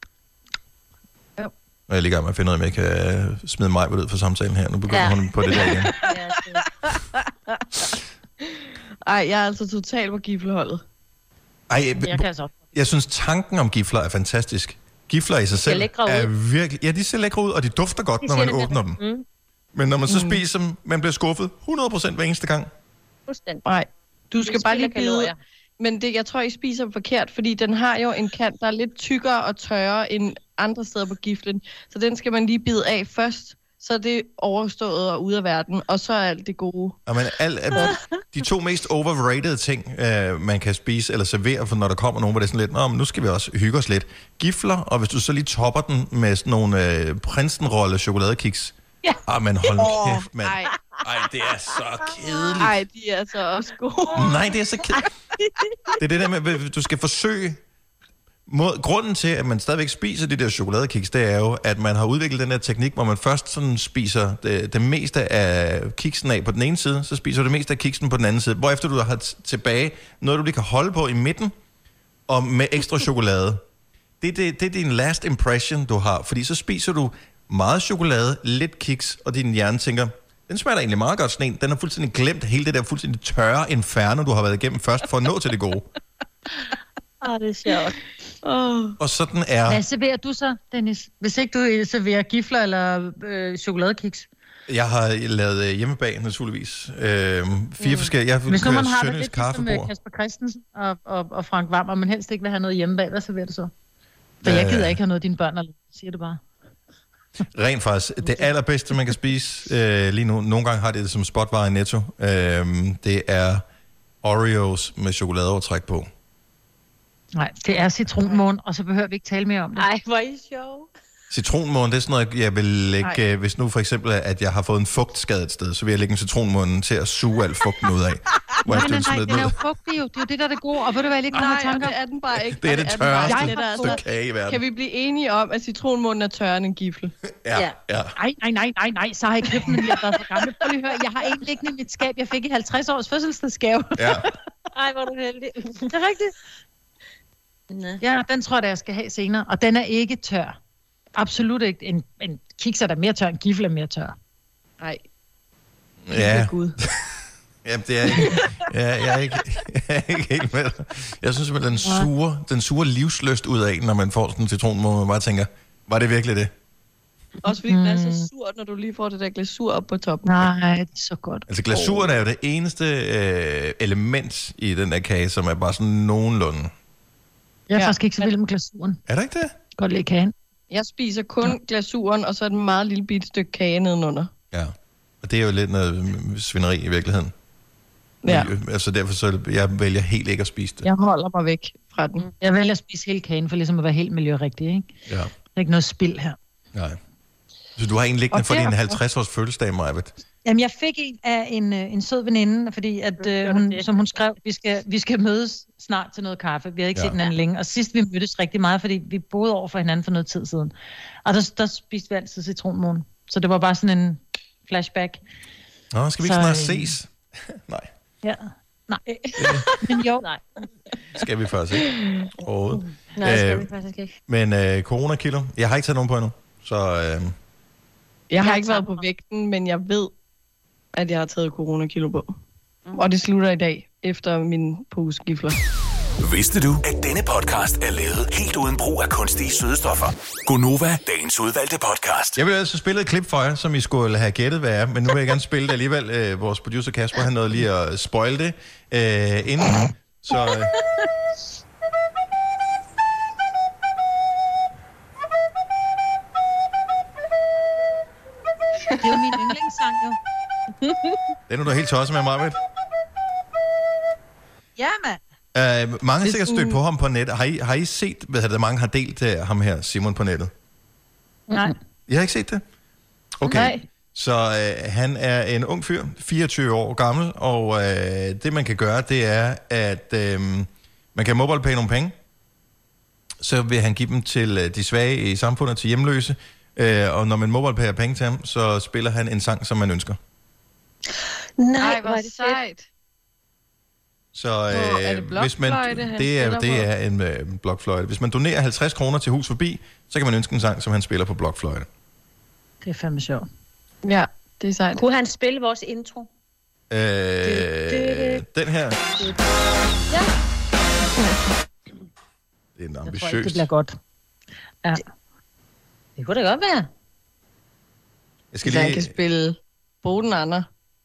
og jeg er lige i gang med at finde ud af, om jeg kan øh, smide mig ud for samtalen her. Nu begynder Ja. hun på det der igen. Ja, det- Ej, jeg er altså totalt på gifleholdet. Ej, Jeg kan altså også. jeg synes, tanken om gifler er fantastisk. Gifler i sig ser selv lækre ud. er virkelig... Ja, de ser lækre ud, og de dufter godt, De når siger man det åbner dem. med- Mm, Men når man så spiser dem, man bliver skuffet hundrede procent hver eneste gang. fuldstændig. Nej, du skal Det bare lige spilder bide. kalorier. Men det, jeg tror, I spiser dem forkert, fordi den har jo en kant, der er lidt tykkere og tørre end andre steder på giflen. Så den skal man lige bide af først, så er det overstået og ude af verden, og så er alt det gode. Og man, al, al, de to mest overrated ting, øh, man kan spise eller servere, for når der kommer nogen, hvor det er sådan lidt, Nå, men nu skal vi også hygge os lidt. Gifler, og hvis du så lige topper den med sådan nogle øh, prinsenrolle chokoladekiks. Ja. Ah, men hold oh, kæft, mand. Ej, Ej, det er så kedeligt. ej, de er så også gode. Nej, det er så kedeligt. Det er det der med, at du skal forsøge Mod, grunden til, at man stadigvæk spiser de der chokoladekiks, det er jo, at man har udviklet den der teknik, hvor man først sådan spiser det, det meste af kiksen af på den ene side, så spiser du det meste af kiksen på den anden side, hvorefter du har t- tilbage noget, du lige kan holde på i midten, og med ekstra chokolade. Det, det, det er din last impression, du har, fordi så spiser du meget chokolade, lidt kiks, og din hjerne tænker, den smager egentlig meget godt, sådan en. Den har fuldstændig glemt hele det der fuldstændig tørre inferno, du har været igennem først, for at nå til det gode. Åh, oh, det er sjovt. Oh. Og sådan er... Hvad serverer du så, Dennis? Hvis ikke du serverer gifler eller øh, chokoladekiks? Jeg har lavet øh, hjemmebag, naturligvis. Øh, fire mm. forskellige... Jeg Hvis nu man har det lidt ligesom med Kasper Christensen og, og, og Frank Vam, og man helst ikke vil have noget hjemmebag, hvad serverer du så? For øh... jeg gider ikke have noget af dine børn, eller siger det bare. Rent faktisk, det allerbedste, man kan spise øh, lige nu, nogle gange har det det som spotvarer i Netto, øh, det er Oreos med chokoladeovertræk på. Nej, det er citronmåne, og så behøver vi ikke tale mere om det. Nej, hvor er I sjov. Citronmåne, det er sådan noget, jeg vil lægge, hvis nu for eksempel, at jeg har fået en fugtskade et sted, så vil jeg lægge en citronmåne til at suge al fugten ud af. Nej, nej, nej, den er jo fugtig jo. Det er jo det, der er det gode. Og ved du hvad, jeg lige kommer i tanker? det er den bare ikke. Det er det tørreste stykke kage i verden. Kan vi blive enige om, at citronmånen er tørre end en gifle? Ja, ja. ja. Nej, nej, nej, nej, nej, så har jeg købt den, jeg har været for gammel. Prøv lige at høre, jeg har en liggende i mit skab, jeg fik i halvtreds års fødselsdagsgave. Ja. Ej, hvor er du heldig. Det er rigtigt. Næ. Ja, den tror jeg, jeg skal have senere. Og den er ikke tør. Absolut ikke. En, en kiks er der mere tør, en gifle er mere tør. Nej. Ja. Gud. Jamen, det er ikke... Ja, jeg, er ikke, jeg er ikke helt med. Jeg synes simpelthen, den sure, den sure livsløst ud af, når man får sådan en citron, hvor man bare tænker, var det virkelig det? Også fordi mm. den er så surt, når du lige får det der glasur op på toppen. Nej, det er så godt. Altså glasuren er jo det eneste øh, element i den der kage, som er bare sådan nogenlunde. Jeg er ja. faktisk ikke så vild med glasuren. Er det ikke det? Godt lide kagen. Jeg spiser kun ja. glasuren, og så er den meget lille bitte stykke kage nedenunder. Ja, og det er jo lidt noget svineri i virkeligheden. Ja. Altså derfor så jeg vælger helt ikke at spise det. Jeg holder mig væk fra den. Jeg vælger at spise hele kagen, for ligesom at være helt miljørigtig, ikke? Ja. Der er ikke noget spild her. Nej. Så du har en liggende for din halvtreds års fødselsdag, Majbet? Jamen, jeg fik en af en, en sød veninde, fordi at, øh, hun, som hun skrev, vi skal, vi skal mødes snart til noget kaffe. Vi har ikke ja. set hinanden længe. Og sidst vi mødtes rigtig meget, fordi vi boede over for hinanden for noget tid siden. Og der, der spiste vi altid citronmåne. Så det var bare sådan en flashback. Nå, skal vi ikke så, snart ses? Nej. Ja. Nej. Men jo. Nej. Skal vi faktisk ikke? Overhovedet. Nej, skal vi faktisk ikke. Men øh, coronakilder, jeg har ikke taget nogen på endnu. Så... Øh, Jeg har ikke været på vægten, men jeg ved, at jeg har taget coronakilo på. Mm. Og det slutter i dag, efter min pose gifler. Vidste du, at denne podcast er lavet helt uden brug af kunstige sødestoffer? Gonova, dagens udvalgte podcast. Jeg vil altså spille et klip for jer, som I skulle have gættet, hvad er. Men nu vil jeg gerne spille det alligevel. Øh, vores producer Kasper, han nåede lige at spoil det øh, inden. Så... Øh, Det er jo min yndlingssang, jo. Den er du helt tosset med, Marvitt. Ja, mand. Uh, mange har sikkert stødt på ham på nettet. Har I, har I set, hvad det, mange har delt uh, ham her, Simon, på nettet? Nej. I har ikke set det? Okay. Nej. Så uh, han er en ung fyr, fireogtyve år gammel, og uh, det man kan gøre, det er, at uh, man kan MobilePay nogle penge. Så vil han give dem til uh, de svage i samfundet, til hjemløse. Uh, og når man MobilePayer penge til ham, så spiller han en sang, som man ønsker. Nej, hvor er det sejt. Så øh, Nå, er det hvis man, det er, det er en øh, blokfløjte. Hvis man donerer halvtreds kroner til Hus Forbi, så kan man ønske en sang, som han spiller på blokfløjte. Det er fandme sjovt. Ja, det er sejt. Kunne han spille vores intro? Øh, den her. Ja. Det er en Jeg ambitiøs. tror ikke, det bliver godt. Ja. Det, det kunne det godt være. Jeg skal Så han lige... kan spille Boden Andre.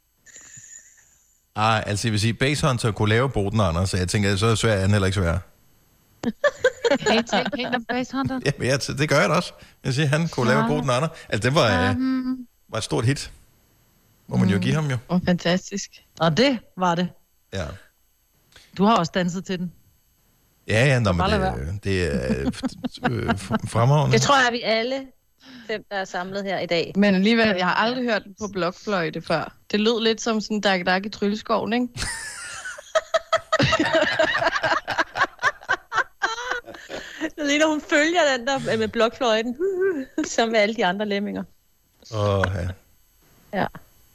Ah, altså jeg vil sige, Basshunter kunne lave Boden Anders, så jeg tænker, så er svært han heller ikke svær. Kan I tale pænt om Basshunter? Ja, men jeg, det gør jeg da også. Jeg siger, han kunne lave Boden Anders. Altså, det var, Um, var et stort hit. Må man jo give ham jo. Og fantastisk. og det var det. Ja. Du har også danset til den. Ja, ja, nå, men Bare lad det, det er øh, fremragende. Det tror jeg, vi alle fem, der er samlet her i dag. Men alligevel, jeg har aldrig hørt den på blokfløjte før. Det lød lidt som sådan en dak-dak i Trylleskoven, ikke? Det Selina, hun følger den der med blokfløjten, som med alle de andre lemminger. Åh, ja. Ja.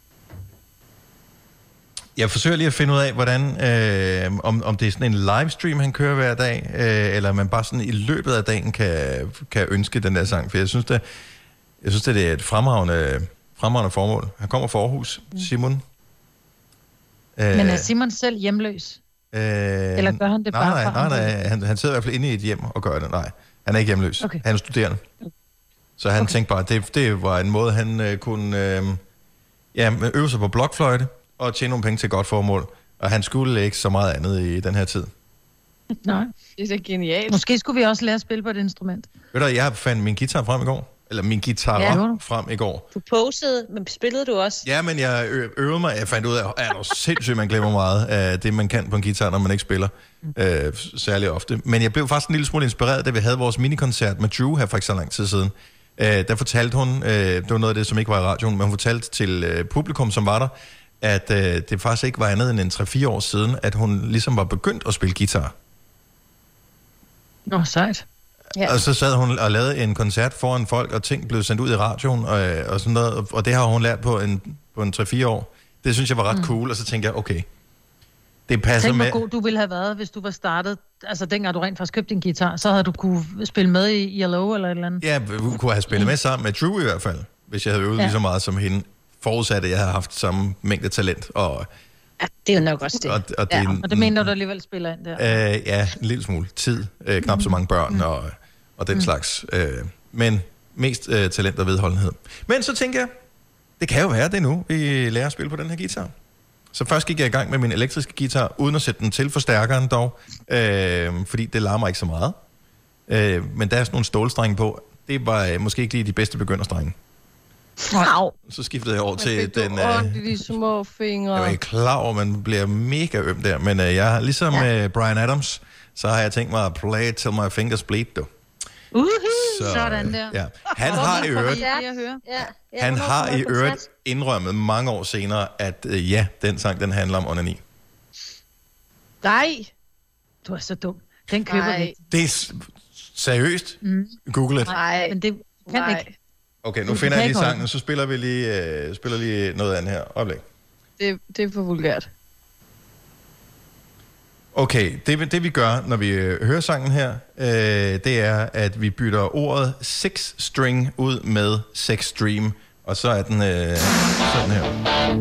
Jeg forsøger lige at finde ud af, hvordan, øh, om, om det er sådan en livestream, han kører hver dag, øh, eller man bare sådan i løbet af dagen kan, kan ønske den der sang. For jeg synes, det, jeg synes, det er et fremragende, fremragende formål. Han kommer fra Aarhus, Simon. Øh, Men er Simon selv hjemløs? Øh, Eller gør han det nej, bare nej, for nej, nej, han, han sidder i hvert fald inde i et hjem og gør det. Nej, han er ikke hjemløs. Okay. Han er studerende. Så han okay. tænkte bare, at det, det var en måde, han øh, kunne øh, ja, øve sig på blokfløjte og tjene nogle penge til godt formål. Og han skulle ikke så meget andet i den her tid. Nej, det er så genialt. Måske skulle vi også lære at spille på et instrument. Ved du, jeg fandt min guitar frem i går. Eller min guitar ja. frem i går. Du posede, men spillede du også? Ja, men jeg ø- øvede mig. Jeg fandt ud af, at det er sindssygt, man glemmer meget af det, man kan på en guitar, når man ikke spiller mm. øh, særlig ofte. Men jeg blev faktisk en lille smule inspireret, da vi havde vores minikoncert med Drew her for ikke så lang tid siden. Øh, der fortalte hun, øh, det var noget af det, som ikke var i radioen, men hun fortalte til øh, publikum, som var der, at øh, det faktisk ikke var andet end en tre fire år siden, at hun ligesom var begyndt at spille guitar. Nå, sejt. Ja. Og så sad hun og lavede en koncert foran folk, og ting blev sendt ud i radioen, og, og sådan noget, og det har hun lært på en, på en tre fire år. Det synes jeg var ret mm. cool, og så tænkte jeg, okay, det passer Tænk, med... Tænk, hvor god du ville have været, hvis du var startet, altså dengang du rent faktisk købte din guitar, så havde du kunne spille med i Yellow eller et eller andet. Ja, vi kunne have spillet med sammen med Drew i hvert fald, hvis jeg havde øvet ja. lige så meget som hende, forudsat, at jeg havde haft samme mængde talent, og... Ja, det er jo nok også det. Og, og, det, ja, og det mener du alligevel spiller ind der? Øh, ja, en lille smule. Tid, øh, knap så mange børn mm. og, og den mm. slags. Øh, men mest øh, talent og vedholdenhed. Men så tænker jeg, det kan jo være det nu, vi lærer at spille på den her guitar. Så først gik jeg i gang med min elektriske guitar, uden at sætte den til forstærkeren dog, øh, fordi det larmer ikke så meget. Øh, men der er sådan nogle stålstrenge på. Det var øh, måske ikke lige de bedste begynderstrenge. Wow. Så skiftede jeg over til fik den... Du ondt i de små fingre. Jeg er ikke klar over, at man bliver mega øm der, men uh, jeg har ligesom ja. uh, Bryan Adams, så har jeg tænkt mig at play it till my fingers bleed, du. Uhuh, så, sådan der. Ja. Han har i øvrigt, Ja, ja, han har i øvrigt indrømmet mange år senere, at uh, ja, den sang, den handler om onani. Nej. Du er så dum. Den køber Nej. vi. Det er s- seriøst. Mm. Google it. Nej, men det kan Nej. ikke. Okay, nu finder jeg lige sangen, så spiller vi lige, uh, spiller lige noget andet her. Oplæg. Det, det er for vulgært. Okay, det, det vi gør, når vi øh, hører sangen her, øh, det er, at vi bytter ordet six string ud med sex stream, og så er den øh, sådan her.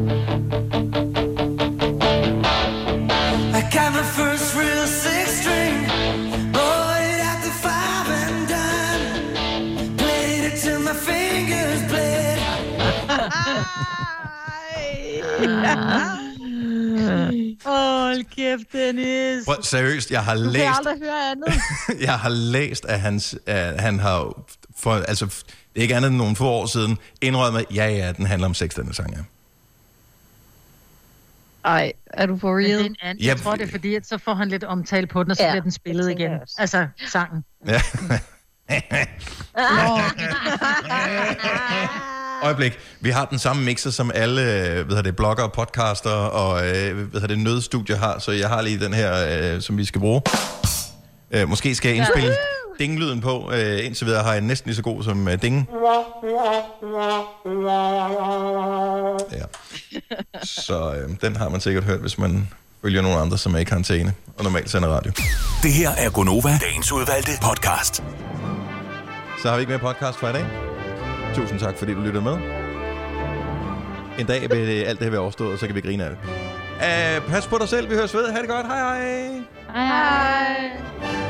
I got my first real six string, bought it at the five and dime, played it till my fingers bled. Hold kæft, Dennis. Prøv, seriøst, jeg har Du læst... kan aldrig høre andet. jeg har læst, at, hans, at han har... For, altså, det er ikke andet end nogle få år siden, indrømmet, ja, ja, den handler om sex, denne sang, ja. Ej, er du for real? Men anden, jeg tror, det er fordi, at så får han lidt omtale på den, og så ja, bliver den spillet igen. Altså, sangen. Ja. Øjeblik. Vi har den samme mixer, som alle ved det, blogger, podcaster og ved det, nødstudier har, så jeg har lige den her, som vi skal bruge. Måske skal jeg indspille ding-lyden på. Indtil videre har jeg næsten lige så god som ding. Ja. Så øh, den har man sikkert hørt, hvis man følger nogle andre, som ikke har antenne og normalt sender radio. Det her er Gonova, dagens udvalgte podcast. Så har vi ikke mere podcast for i dag. Tusind tak, fordi du lyttede med. En dag vil alt det her være overstået, og så kan vi grine af det. Uh, pas på dig selv, vi høres ved. Ha' det godt. Hej hej. Hej hej.